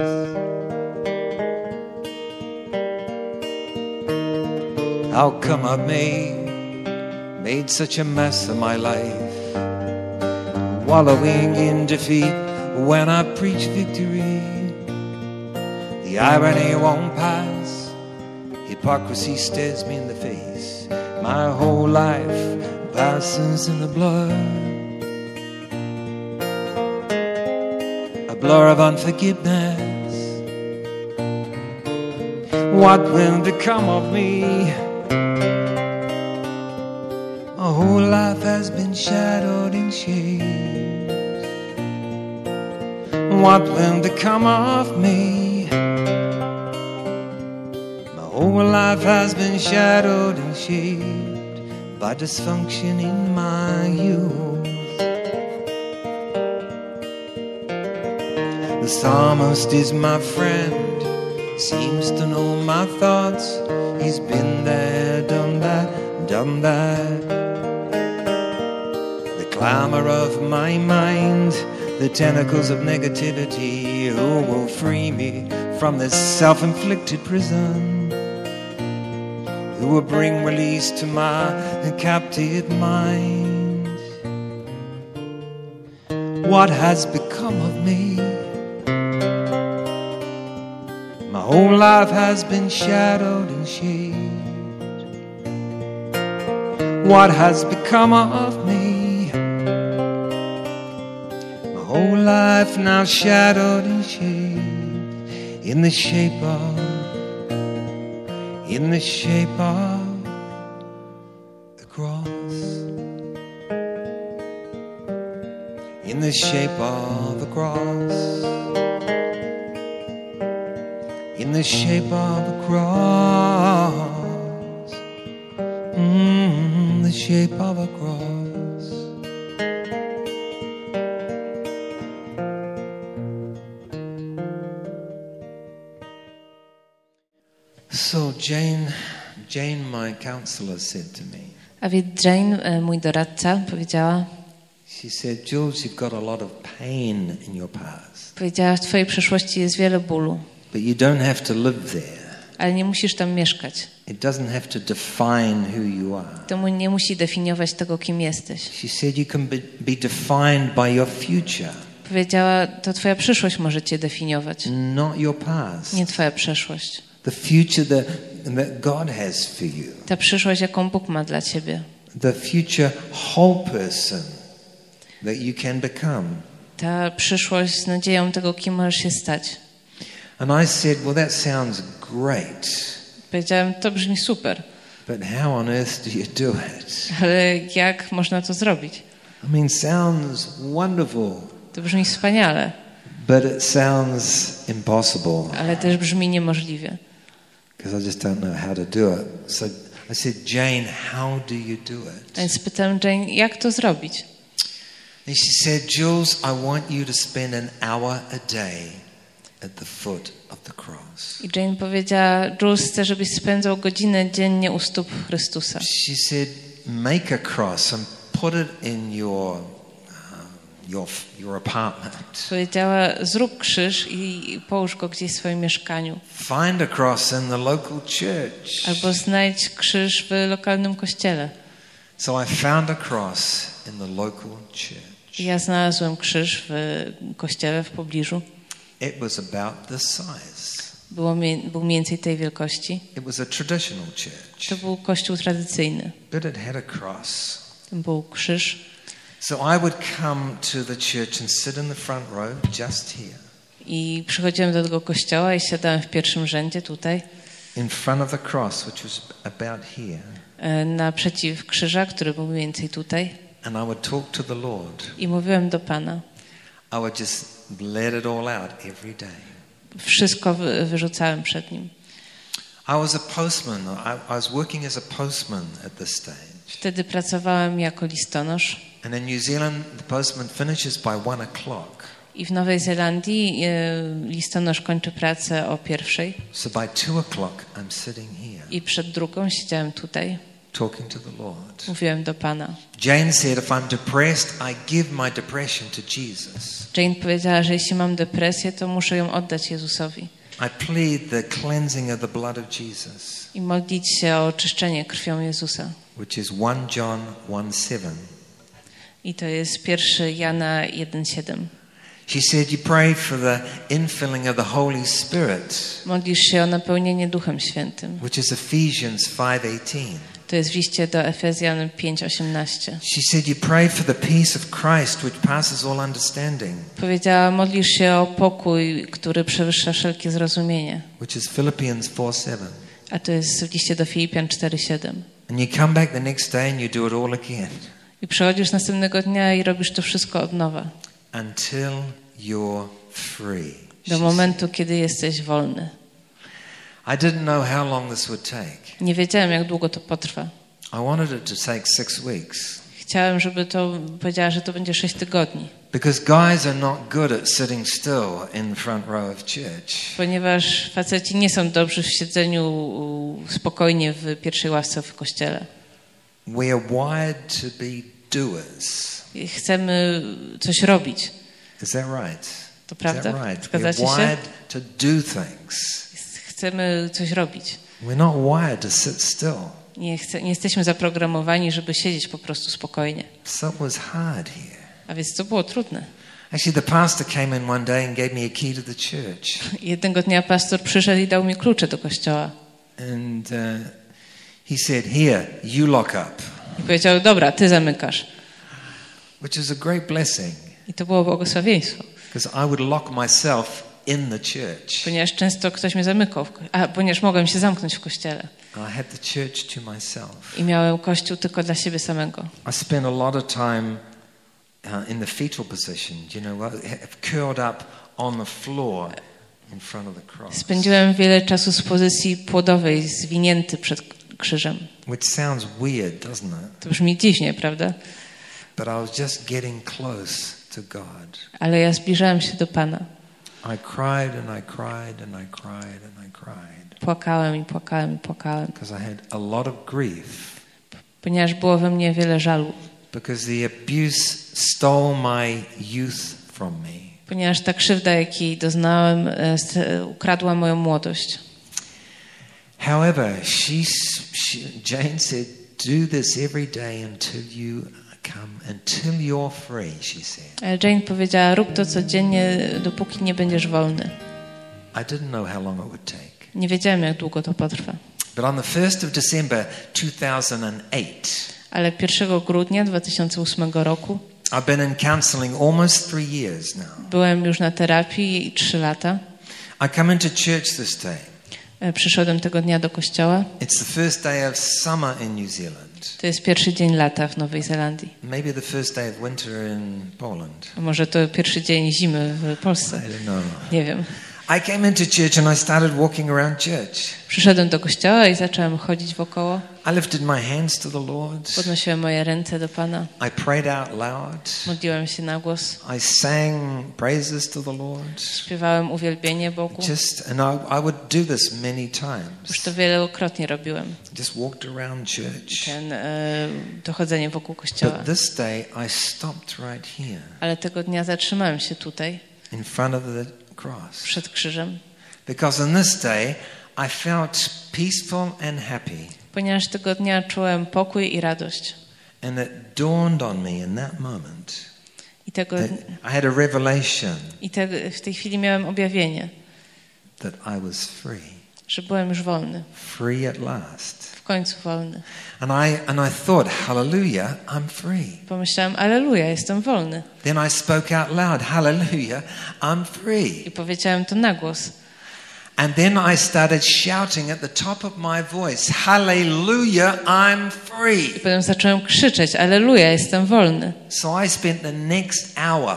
How come I've made, made such a mess of my life, wallowing in defeat when I preach victory? The irony won't pass, hypocrisy stares me in the face. My whole life passes in a blur, a blur of unforgiveness. What will become of me? My whole life has been shadowed in shades. What will become of me? My whole life has been shadowed and shaped by dysfunction in my youth. The psalmist is my friend, seems to know my thoughts. He's been there, done that, done that. The clamor of my mind, the tentacles of negativity, who will free me from this self-inflicted prison? Who will bring release to my captive mind? What has become of me? My whole life has been shadowed and shaded. What has become of me? My whole life now shadowed and shaded in the shape of, in the shape of the cross. In the shape of the cross. In the shape of a cross, mm, the shape of a cross. So Jane, Jane, my counselor, said to me. A więc Jane, mój doradca, powiedziała. She said, Jules, you've got a lot of pain in your past. Powiedziała, w twojej przeszłości jest wiele bólu. But you don't have to live there. Ale nie musisz tam mieszkać. It doesn't have to define who you are. To nie musi definiować tego, kim jesteś. She said you can be, be defined by your future. Powiedziała, to twoja przyszłość może cię definiować. Not your past. Nie twoja przeszłość. The future that, that God has for you. Ta przyszłość, jaką Bóg ma dla ciebie. The future whole person that you can become. Ta przyszłość z nadzieją tego, kim możesz się stać. And I said, well, that sounds great. Powiedziałem, to brzmi super. But how on earth do you do it? Ale jak można to zrobić? I mean, sounds wonderful. To brzmi wspaniale. But it sounds impossible. Ale też brzmi niemożliwie. Because I just don't know how to do it. So I said, Jane, how do you do it? Więc pytałem Jane, jak to zrobić? And she said, Jules, I want you to spend an hour a day at the foot of the cross. I Jane powiedziała, Jules, chcę, żebyś spędzał godzinę dziennie u stóp Chrystusa. She said, make a cross and put it in your, um, your, your apartment. Powiedziała, zrób krzyż i połóż go gdzieś w swoim mieszkaniu. Find a cross in the local church. Albo znajdź krzyż w lokalnym kościele. So I found a cross in the local church. I ja znalazłem krzyż w kościele w pobliżu. It was about this size. Było, był mniej więcej tej wielkości. It was a traditional church. To był kościół tradycyjny. But it had a cross. To był krzyż. So I would come to the church and sit in the front row, just here. I przychodziłem do tego kościoła i siadałem w pierwszym rzędzie tutaj. In front of the cross, which was about here. Naprzeciw krzyża, który był mniej więcej tutaj. And I would talk to the Lord. I mówiłem do Pana. I would just let it all out every day. Wszystko wyrzucałem przed Nim. I was a postman. I, I was working as a postman at this stage. Wtedy pracowałem jako listonosz. And in New Zealand, the postman finishes by one o'clock. I w Nowej Zelandii y, listonosz kończy pracę o pierwszej. So by two o'clock I'm sitting here. I przed drugą siedziałem tutaj. Talking to the Lord. Mówiłem do Pana. Jane said, if I'm depressed, I give my depression to Jesus. Jane powiedziała, że jeśli mam depresję, to muszę ją oddać Jezusowi. I plead the cleansing of the blood of Jesus. I modlić się o oczyszczenie krwią Jezusa. Which is First John one seven. I to jest pierwszy Jana jeden siedem. She said you pray for the infilling of the Holy Spirit. Modlisz się o napełnienie Duchem Świętym. Which is Ephesians five eighteen. To jest w liście do Efezjan pięć osiemnaście. She said you pray for the peace of Christ which passes all understanding. Powiedziała, modlisz się o pokój, który przewyższa wszelkie zrozumienie. Which is Philippians four seven. A to jest w liście do Filipian cztery siedem. And you come back the next day and you do it all again. I przychodzisz następnego dnia i robisz to wszystko od nowa. Until you're free. Do momentu, kiedy jesteś wolny. I didn't know how long this would take. Nie wiedziałem, jak długo to potrwa. I wanted it to take six weeks. Chciałem, żeby to powiedziała, że to będzie sześć tygodni. Because guys are not good at sitting still in the front row of church. Ponieważ faceci nie są dobrzy w siedzeniu spokojnie w pierwszej ławce w kościele. We are wired to be doers. I chcemy coś robić. Is that right? To prawda? Is that right? Zgadzacie We're się? wired to do things. Chcemy coś robić. We're not wired to sit still. Nie, chce, nie jesteśmy zaprogramowani, żeby siedzieć po prostu spokojnie. So it was hard here. A więc to było trudne. Actually, the pastor came in one day and gave me a key to the church. Jednego dnia pastor przyszedł i dał mi klucze do kościoła. And uh, he said, "Here, you lock up." I powiedział, dobra, ty zamykasz. Which is a great blessing. I to było błogosławieństwo. Because I would lock myself in the church. Ponieważ często ktoś mnie zamykał, w ko- a ponieważ mogłem się zamknąć w kościele. I had the church to myself. I miałem kościół tylko dla siebie samego. I spent a lot of time uh, in the fetal position, you know, curled up on the floor in front of the cross. Spędziłem wiele czasu z pozycji płodowej, zwinięty przed krzyżem. Which sounds weird, doesn't it? To brzmi dziwnie, prawda? But I was just getting close to God. Ale ja zbliżałem się do Pana. I cried and I cried and I cried and I cried. Płakałem i płakałem i płakałem. Because I had a lot of grief. Ponieważ było we mnie wiele żalu. Because the abuse stole my youth from me. Ponieważ ta krzywda, jakiej doznałem, ukradła moją młodość. However, she, she, Jane said, do this every day until you come, until you're free, she said. Ale Jane powiedziała, rób to codziennie, dopóki nie będziesz wolny. I didn't know how long it would take. Nie wiedziałem, jak długo to potrwa. But on the first of December two thousand eight, Ale pierwszego grudnia dwa tysiące ósmego roku I've been in counseling almost three years now. byłem już na terapii trzy lata. I come into church this day. Przyszedłem tego dnia do kościoła. It's the first day of summer in New Zealand. To jest pierwszy dzień lata w Nowej Zelandii. Maybe the first day of winter in Poland. A może to pierwszy dzień zimy w Polsce. I don't know. Nie wiem. I came into church and I started walking around church. Przyszedłem do kościoła i zacząłem chodzić wokoło. I lifted my hands to the Lord. Podnosiłem moje ręce do Pana. I prayed out loud. Modliłem się na głos. I sang praises to the Lord. Śpiewałem uwielbienie Bogu. Just and I, I would do this many times. Już to wielokrotnie robiłem. Just walked around church. Ten e, dochodzenie wokół kościoła. But this day I stopped right here. Ale tego dnia zatrzymałem się tutaj. In front of the cross. Przed krzyżem. Because on this day I felt peaceful and happy. Ponieważ tego dnia czułem pokój i radość. And it dawned on me in that moment. I tego I had a revelation. I te, w tej chwili miałem objawienie. That I was free. Że byłem już wolny. Free at last. W końcu wolny. And I and I thought, hallelujah, I'm free. Pomyślałem, alleluja, jestem wolny. Then I spoke out loud, hallelujah, I'm free. I powiedziałem to na głos. And then I started shouting at the top of my voice, hallelujah, I'm free. I potem zacząłem krzyczeć, alleluja, jestem wolny. So I spent the next hour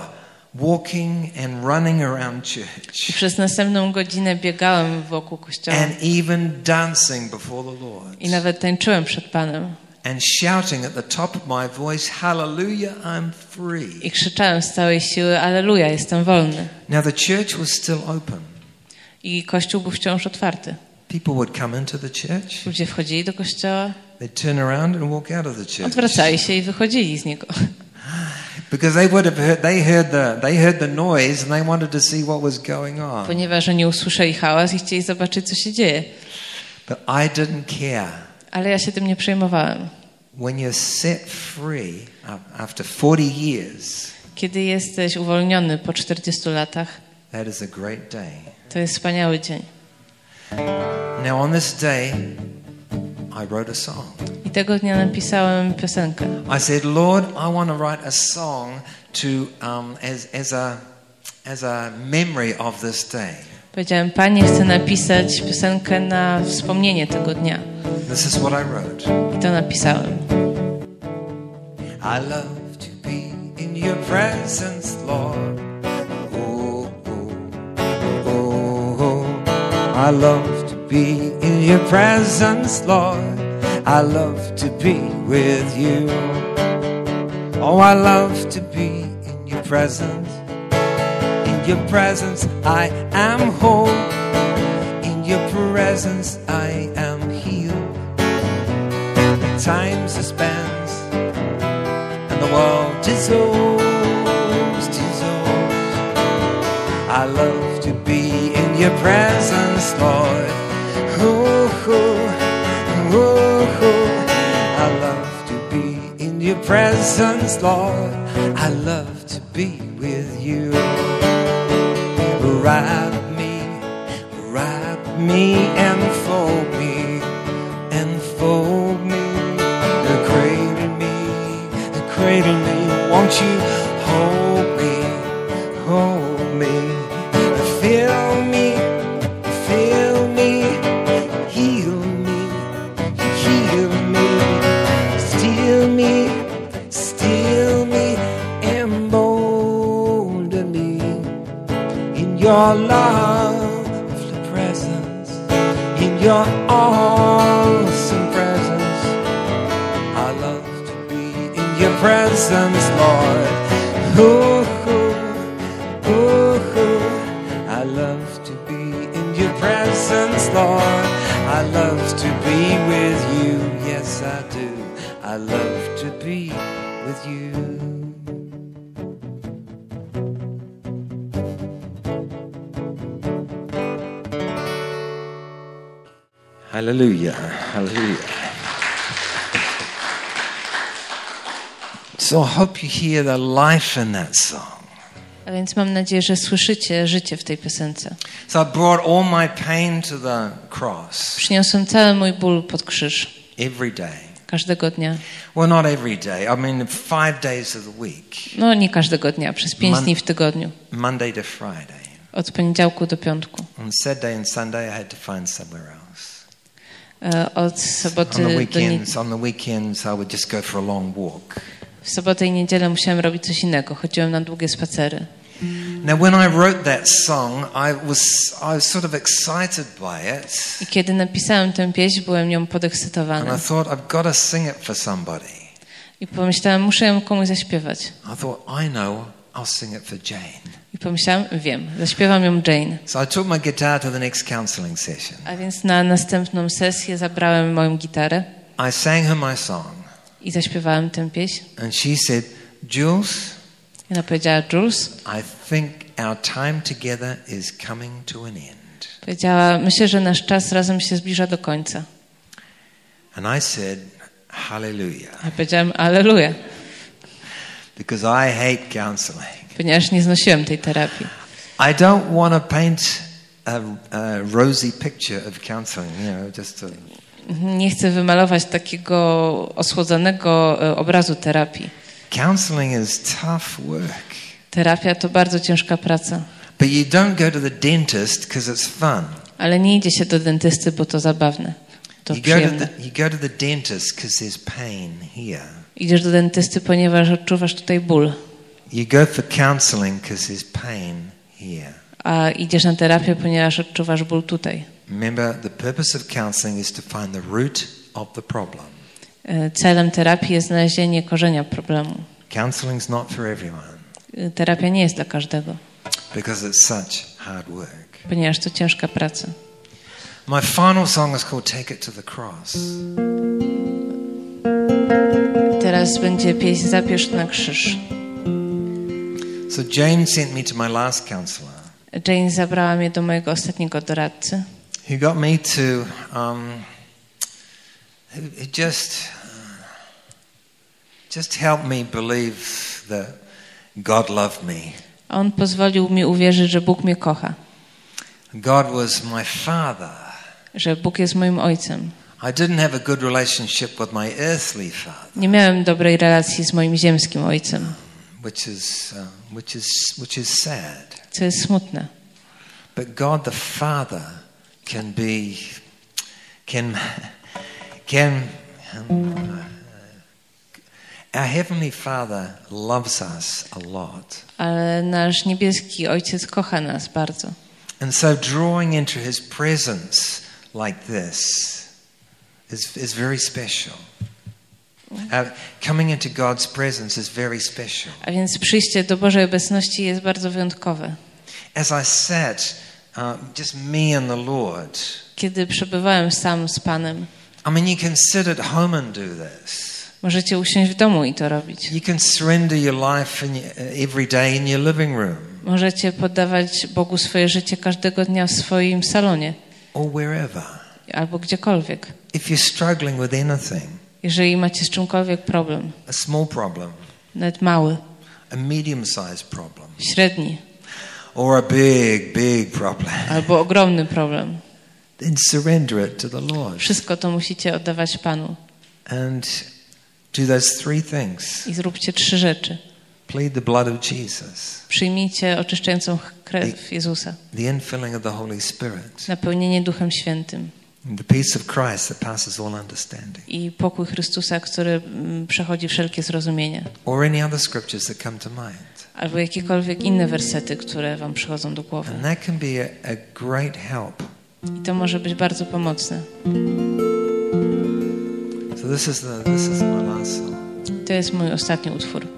walking and running around church. I przez następną godzinę biegałem wokół kościoła. And even dancing before the Lord. I nawet tańczyłem przed Panem. and shouting at the top of my voice, hallelujah, I'm free. I krzyczałem z całej siły, Alleluja, jestem wolny. Now the church was still open. I kościół był wciąż otwarty. People would come into the church. Ludzie wchodzili do kościoła, They'd turn around and walk out of the church. odwracali się i wychodzili z niego. Because they would have heard, they heard the, they heard the noise and they wanted to see what was going on. Ponieważ oni usłyszeli hałas i chcieli zobaczyć, co się dzieje. But I didn't care. Ale ja się tym nie przejmowałem. When you're set free after forty years, Kiedy jesteś uwolniony po czterdziestu latach, that is a great day. to jest wspaniały dzień. Now on this day, I wrote a song. I tego dnia napisałem piosenkę. I said, Lord, I want to write a song to um, as as a as a memory of this day. Powiedziałem, Panie, chcę napisać piosenkę na wspomnienie tego dnia. This is what I wrote. I to napisałem. I love to be in your presence, Lord. Oh, oh, oh, oh. I love to be in your presence, Lord. I love to be with you. Oh, I love to be in your presence. In your presence I am whole. In your presence I am healed. Time suspends and the world dissolves, dissolves. I love to be in your presence, Lord. Oh, oh, oh, oh. I love to be in your presence, Lord. I love to be with you. Wrap me, wrap me, enfold me, enfold me, cradle me, cradle me. Won't you hold me, hold me, fill me, fill me, heal me, heal me, steal me, steal me, embolden me in your lovely presence, in your awesome presence. I love to be in your presence, Lord. Oh, oh, oh, oh. I love to be in your presence, Lord. I love to be with you. Yes, I do. I love to be with you. Hallelujah. Hallelujah. So I hope you hear the life in that song. A więc mam nadzieję, że słyszycie życie w tej piosence. So I brought all my pain to the cross Przyniosłem cały mój ból pod krzyż. every day. Każdego dnia. Well, not every day. I mean, five days of the week. No nie każdego dnia, przez pięć Mon- dni w tygodniu. Monday to Friday. Od poniedziałku do piątku. On Saturday and Sunday, I had to find somewhere else. E, Od On soboty the do nie... weekends, on the weekends, I would just go for a long walk. W sobotę i niedzielę musiałem robić coś innego. Chodziłem na długie spacery. Now, when I wrote that song, I was I was sort of excited by it, I kiedy napisałem tę pieśń, byłem nią and podekscytowany. I thought I've got to sing it for somebody. I pomyślałem, muszę ją komuś zaśpiewać. I thought, I know, I'll sing it for Jane. I pomyślałem, wiem, zaśpiewam ją Jane. So I took my guitar to the next counselling session. A więc na następną sesję zabrałem moją gitarę I sang her my song, i zaśpiewałem tę pieśń. and she said, Jules, I ona powiedziała, Jules, I think our time together is coming to an end. powiedziała, myślę, że nasz czas razem się zbliża do końca. And I said, hallelujah, Ja powiedziałem, alleluja, because I hate counselling. ponieważ nie znosiłem tej terapii. I don't want to paint a, a rosy picture of counselling, you know, just to... Nie chcę wymalować takiego osłodzonego e, obrazu terapii. Counselling is tough work. Terapia to bardzo ciężka praca. But you don't go to the dentist because it's fun. Ale nie idzie się do dentysty, bo to zabawne. To You go, to przyjemne. the, you go to the dentist because there's pain here. Idziesz do dentysty, ponieważ odczuwasz tutaj ból. You go for counselling because there's pain here. A idziesz na terapię, ponieważ odczuwasz ból tutaj. Remember, the purpose of counselling is to find the root of the problem. Celem terapii jest znalezienie korzenia problemu. Counseling's not for everyone. Terapia nie jest dla każdego. Because it's such hard work. Ponieważ to ciężka praca. My final song is called Take It to the Cross. Teraz będzie pieśń Zabierz na krzyż. So Jane sent me to my last counselor. Jane zabrała mnie do mojego ostatniego doradcy. Who got me to um, it just just helped me believe that God loved me. On pozwolił mi uwierzyć, że Bóg mnie kocha. God was my father. Że Bóg jest moim ojcem. I didn't have a good relationship with my earthly father. Nie miałem dobrej relacji z moim ziemskim ojcem. Which is uh, which is which is sad. Co jest smutne. But God the Father can be can can um, our heavenly Father loves us a lot. Ale nasz niebieski ojciec kocha nas bardzo. And so drawing into his presence like this is is very special. Uh, coming into God's presence is very special. A więc przyjście do Bożej obecności jest bardzo wyjątkowe. As I sat, uh, just me and the Lord. Kiedy przebywałem sam z Panem. I mean, you can sit at home and do this. Możecie usiąść w domu i to robić. You can surrender your life in your, every day in your living room. Możecie poddawać Bogu swoje życie każdego dnia w swoim salonie. Or wherever. Albo gdziekolwiek. If you're struggling with anything. Jeżeli macie z czymkolwiek problem. A small problem. Nawet mały. A medium-sized problem. Średni. Or a big, big problem. Albo ogromny problem. Then surrender it to the Lord. Wszystko to musicie oddawać Panu. And do those three things. I zróbcie trzy rzeczy. Plead the blood of Jesus. Przyjmijcie oczyszczającą krew Jezusa. The infilling of the Holy Spirit. Napełnienie Duchem Świętym. The peace of Christ that passes all understanding. I pokój Chrystusa, który przechodzi wszelkie zrozumienie. Or any other scriptures that come to mind. Albo jakiekolwiek inne wersety, które wam przychodzą do głowy. And that can be a, a great help. I to może być bardzo pomocne. So this is the this is my last song. To jest mój ostatni utwór.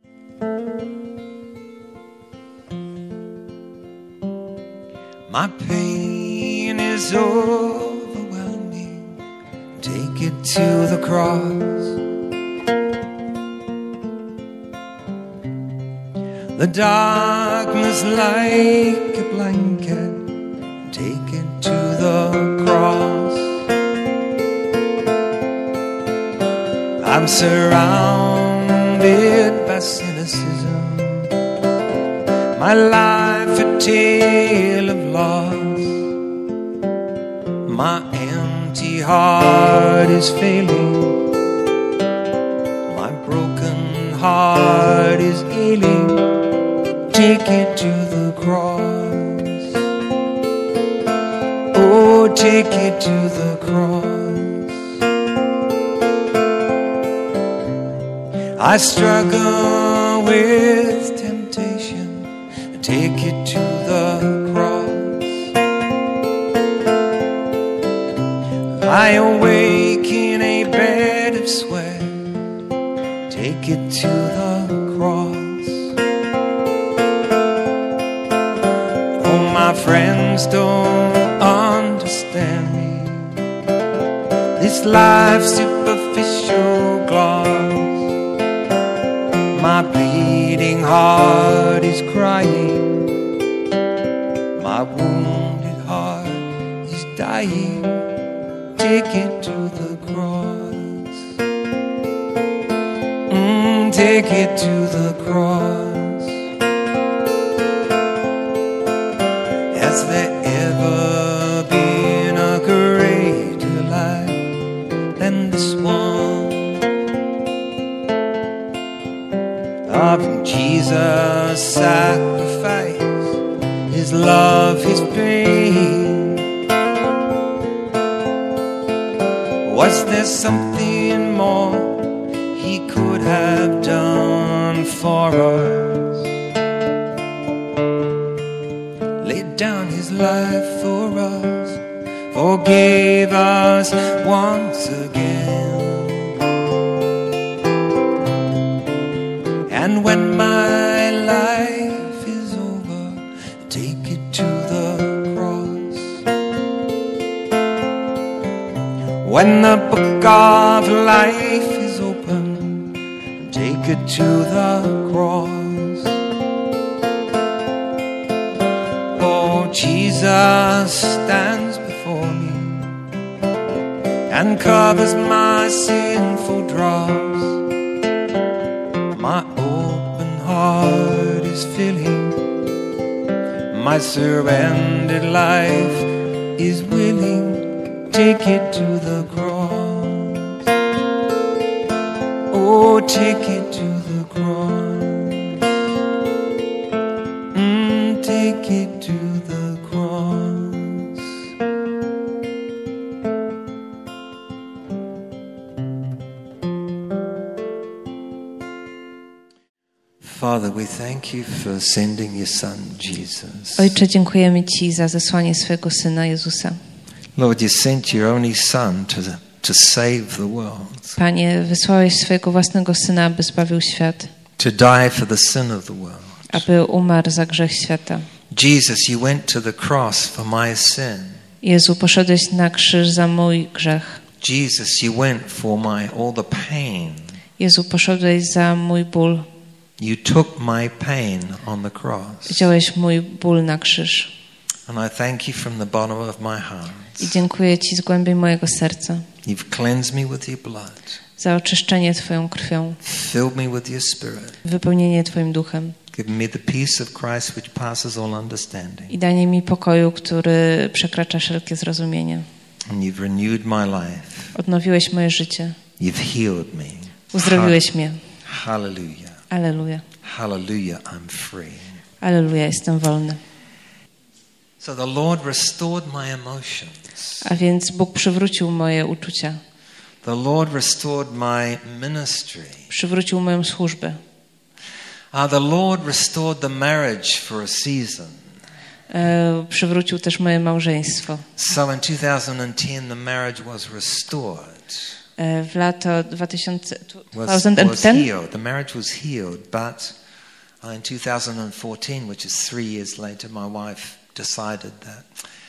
My pain is overwhelming. Take it to the cross. The darkness like a blanket. Take it to the cross. I'm surrounded by cynicism. My life a tale of loss. My empty heart is failing. My broken heart is ailing. Take it to the cross. Oh, take it to the cross. I struggle with temptation. Take it to the cross. I awake in a bed of sweat. Take it to the cross. Oh, my friends don't understand me. This life's superficial gloss. My bleeding heart is crying. My wounded heart is dying. Take it to the cross. Mm, take it to the cross. Has there ever been a greater life than this one? Of Jesus' sacrifice, His love, His pain. Was there something more He could have done for us? Laid down His life for us, forgave us once again. And when my life is over, take it to the cross. When the book of life is open, take it to the cross. Oh, Jesus stands before me and covers my sinful dross. My open heart is filling, my surrendered life is willing. Take it to the cross. Oh, take it to the cross. Mm, take it to the cross. Father, we thank you for sending your Son, Jesus. Ojcze, dziękujemy Ci za zesłanie swojego Syna Jezusa. Lord, you sent your only Son to, to save the world. Panie, wysłałeś swojego własnego Syna, aby zbawił świat, To die for the sin of the world. aby umarł za grzech świata. Jesus, you went to the cross for my sin. Jezu, poszedłeś na krzyż za mój grzech. Jesus, you went for my all the pain. Jezu, poszedłeś za mój ból. You took my pain on the cross. Wziąłeś mój ból na krzyż. And I thank you from the bottom of my heart. I dziękuję Ci z głębi mojego serca You've cleansed me with your blood. za oczyszczenie Twoją krwią, Filled me with your spirit. wypełnienie Twoim duchem Given me the peace of Christ which passes all understanding. i danie mi pokoju, który przekracza wszelkie zrozumienie. And you've renewed my life. Odnowiłeś moje życie. You've healed me. Uzdrowiłeś mnie. Hallelujah. Alleluja. Hallelujah, I'm free. Alleluja, jestem wolny. So the Lord restored my emotions. A więc Bóg przywrócił moje uczucia. The Lord restored my ministry. Przywrócił moją służbę. Uh, the Lord restored the marriage for a season. E, przywrócił też moje małżeństwo. So in two thousand ten the marriage was restored. E, w lato dwa tysiące Was, ten was healed. The marriage was healed, but uh, in two thousand fourteen, which is three years later, my wife decided that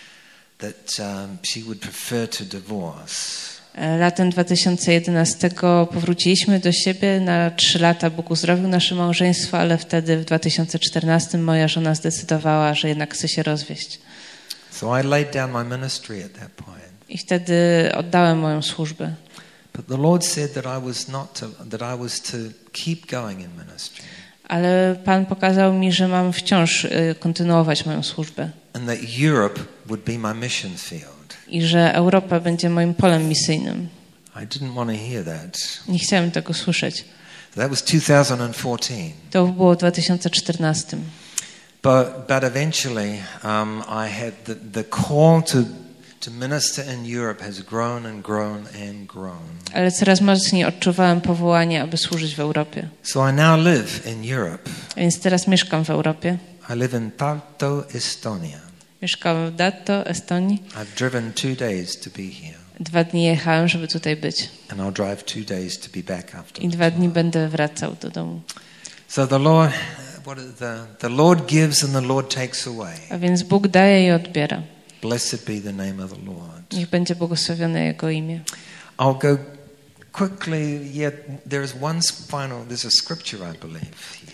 that um, she would prefer to divorce. Latem dwa tysiące jedenastego powróciliśmy do siebie. Na trzy lata Bóg uzdrowił nasze małżeństwo, ale wtedy w dwa tysiące czternastym moja żona zdecydowała, że jednak chce się rozwieść. So I laid down my ministry at that point. I wtedy oddałem moją służbę. But the Lord said that I was not to, that I was to keep going in ministry. Ale Pan pokazał mi, że mam wciąż kontynuować moją służbę. And that Europe would be my mission field. I że Europa będzie moim polem misyjnym. I didn't want to hear that. Nie chciałem tego słyszeć. That was two thousand fourteen. To było w dwa tysiące czternastym. But but eventually um, I had the, the call to to minister in Europe has grown and grown and grown. Ale coraz mocniej odczuwałem powołanie, aby służyć w Europie. So I now live in Europe. A więc teraz mieszkam w Europie. I live in Tartu, Estonia. Mieszkam w Tartu, Estonii. I've driven two days to be here. Dwa dni jechałem, żeby tutaj być. And I'll drive two days to be back after. I dwa dni będę wracał do domu. So the Lord, what is the the Lord gives and the Lord takes away. A więc Bóg daje i odbiera. Blessed be the name of the Lord. Niech będzie błogosławione Jego imię. I'll go quickly. Yeah, there is one final. There's a scripture I believe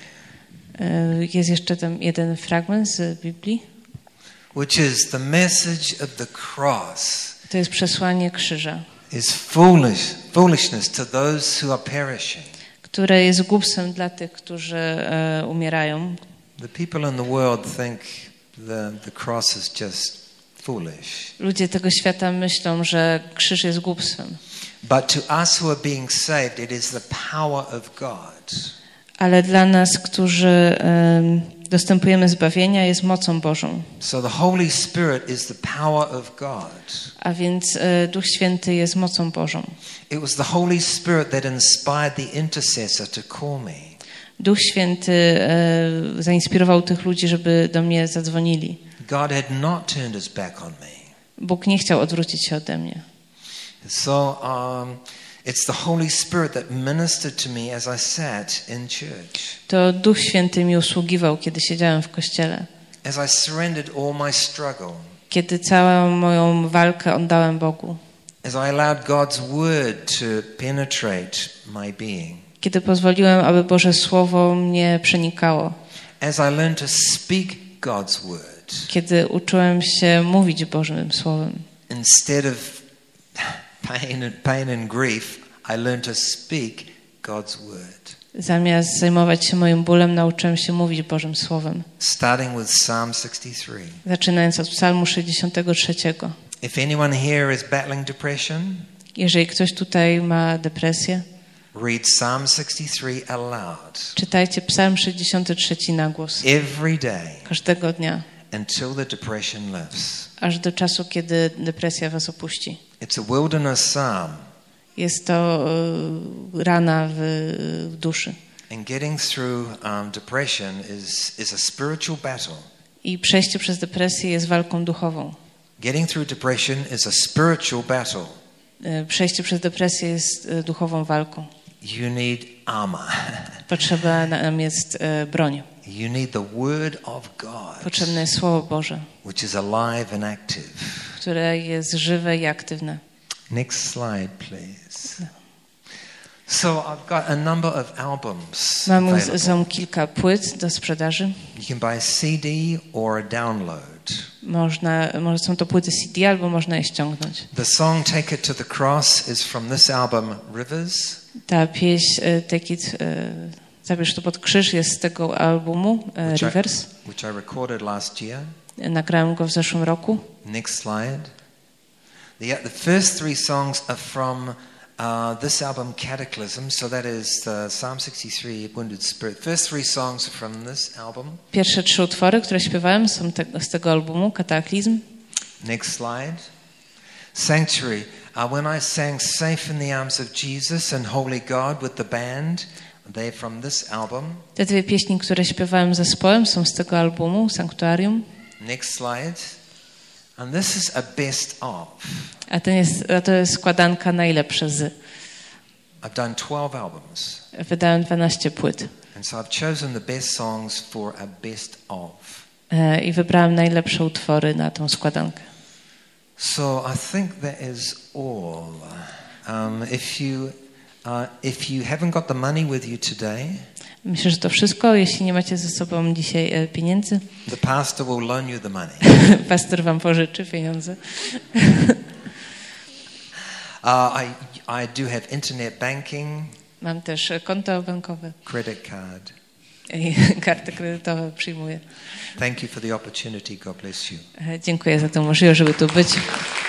here. Jest jeszcze tam jeden fragment z Biblii. Which is the message of the cross. To jest przesłanie krzyża. Is foolish foolishness to those who are perishing. Które jest głupstwem dla tych, którzy e, umierają. The people in the world think the the cross is just foolish. Ludzie tego świata myślą, że krzyż jest głupstwem. But to us who are being saved, it is the power of God. Ale dla nas, którzy e, dostępujemy zbawienia, jest mocą Bożą. So the Holy Spirit is the power of God. A więc e, Duch Święty jest mocą Bożą. It was the Holy Spirit that inspired the intercessor to call me. Duch Święty e, zainspirował tych ludzi, żeby do mnie zadzwonili. God had not turned his back on me. Bóg nie chciał odwrócić się ode mnie. So um, It's the Holy Spirit that ministered to me as I sat in church. To Duch Święty mi usługiwał, kiedy siedziałem w kościele. As I surrendered all my struggle. Kiedy całą moją walkę oddałem Bogu. As I allowed God's word to penetrate my being. Kiedy pozwoliłem, aby Boże Słowo mnie przenikało. As I learned to speak God's word. Kiedy uczyłem się mówić Bożym Słowem. Instead of pain and, pain and grief, I learned to speak God's word. Zamiast zajmować się moim bólem, nauczyłem się mówić Bożym Słowem. Starting with Psalm sixty-three. Zaczynając od Psalmu sześćdziesiątego trzeciego. If anyone here is battling depression, jeżeli ktoś tutaj ma depresję, read Psalm sixty-three aloud. Czytajcie Psalm sześćdziesiąty trzeci na głos. Every day. Każdego dnia. Until the depression lifts. Aż do czasu, kiedy depresja was opuści. It's a wilderness psalm. Jest to y, rana w, w duszy. And getting through um, depression is is a spiritual battle. I przejście przez depresję jest walką duchową. Getting through depression is a spiritual battle. Y, przejście przez depresję jest y, duchową walką. You need armor. Potrzeba nam jest y, broń. You need the word of God. Potrzebne jest Słowo Boże, Which is alive and active. które jest żywe i aktywne. Next slide, please. So I've got a number of albums Mam available. są kilka płyt do sprzedaży. You can buy a C D or a download. Można, może są to płyty C D albo można je ściągnąć. The song Take It to the Cross is from this album Rivers. Ta pieśń Take It, Zabierz to pod krzyż jest z tego albumu which Rivers. I, which I recorded last year. Nagrałem go w zeszłym roku. Next slide. The, the first three songs are from uh, this album Cataclysm, so that is the Psalm sixty-three, Wounded Spirit. First three songs are from this album. Pierwsze trzy utwory, które śpiewałem, są te, z tego albumu Kataklizm. Next slide. Sanctuary. Uh, when I sang Safe in the Arms of Jesus and Holy God with the band, they're from this album. Te dwie pieśni, które śpiewałem z zespołem, są z tego albumu Sanktuarium. Next slide. And this is a best of. A, ten jest, a to jest składanka najlepsze z. I've done twelve albums. Wydałem dwanaście płyt. And so I've chosen the best songs for a best of. E, I wybrałem najlepsze utwory na tą składankę. So I think that is all. Um, if you uh, if you haven't got the money with you today, Myślę, że to wszystko. Jeśli nie macie ze sobą dzisiaj e, pieniędzy, the pastor will loan you the money. pastor wam pożyczy pieniądze. uh, I I do have internet banking. Mam też konto bankowe Credit card. i karty kredytowe przyjmuję. Thank you for the opportunity. God bless you. E, Dziękuję za tę możliwość, żeby tu być.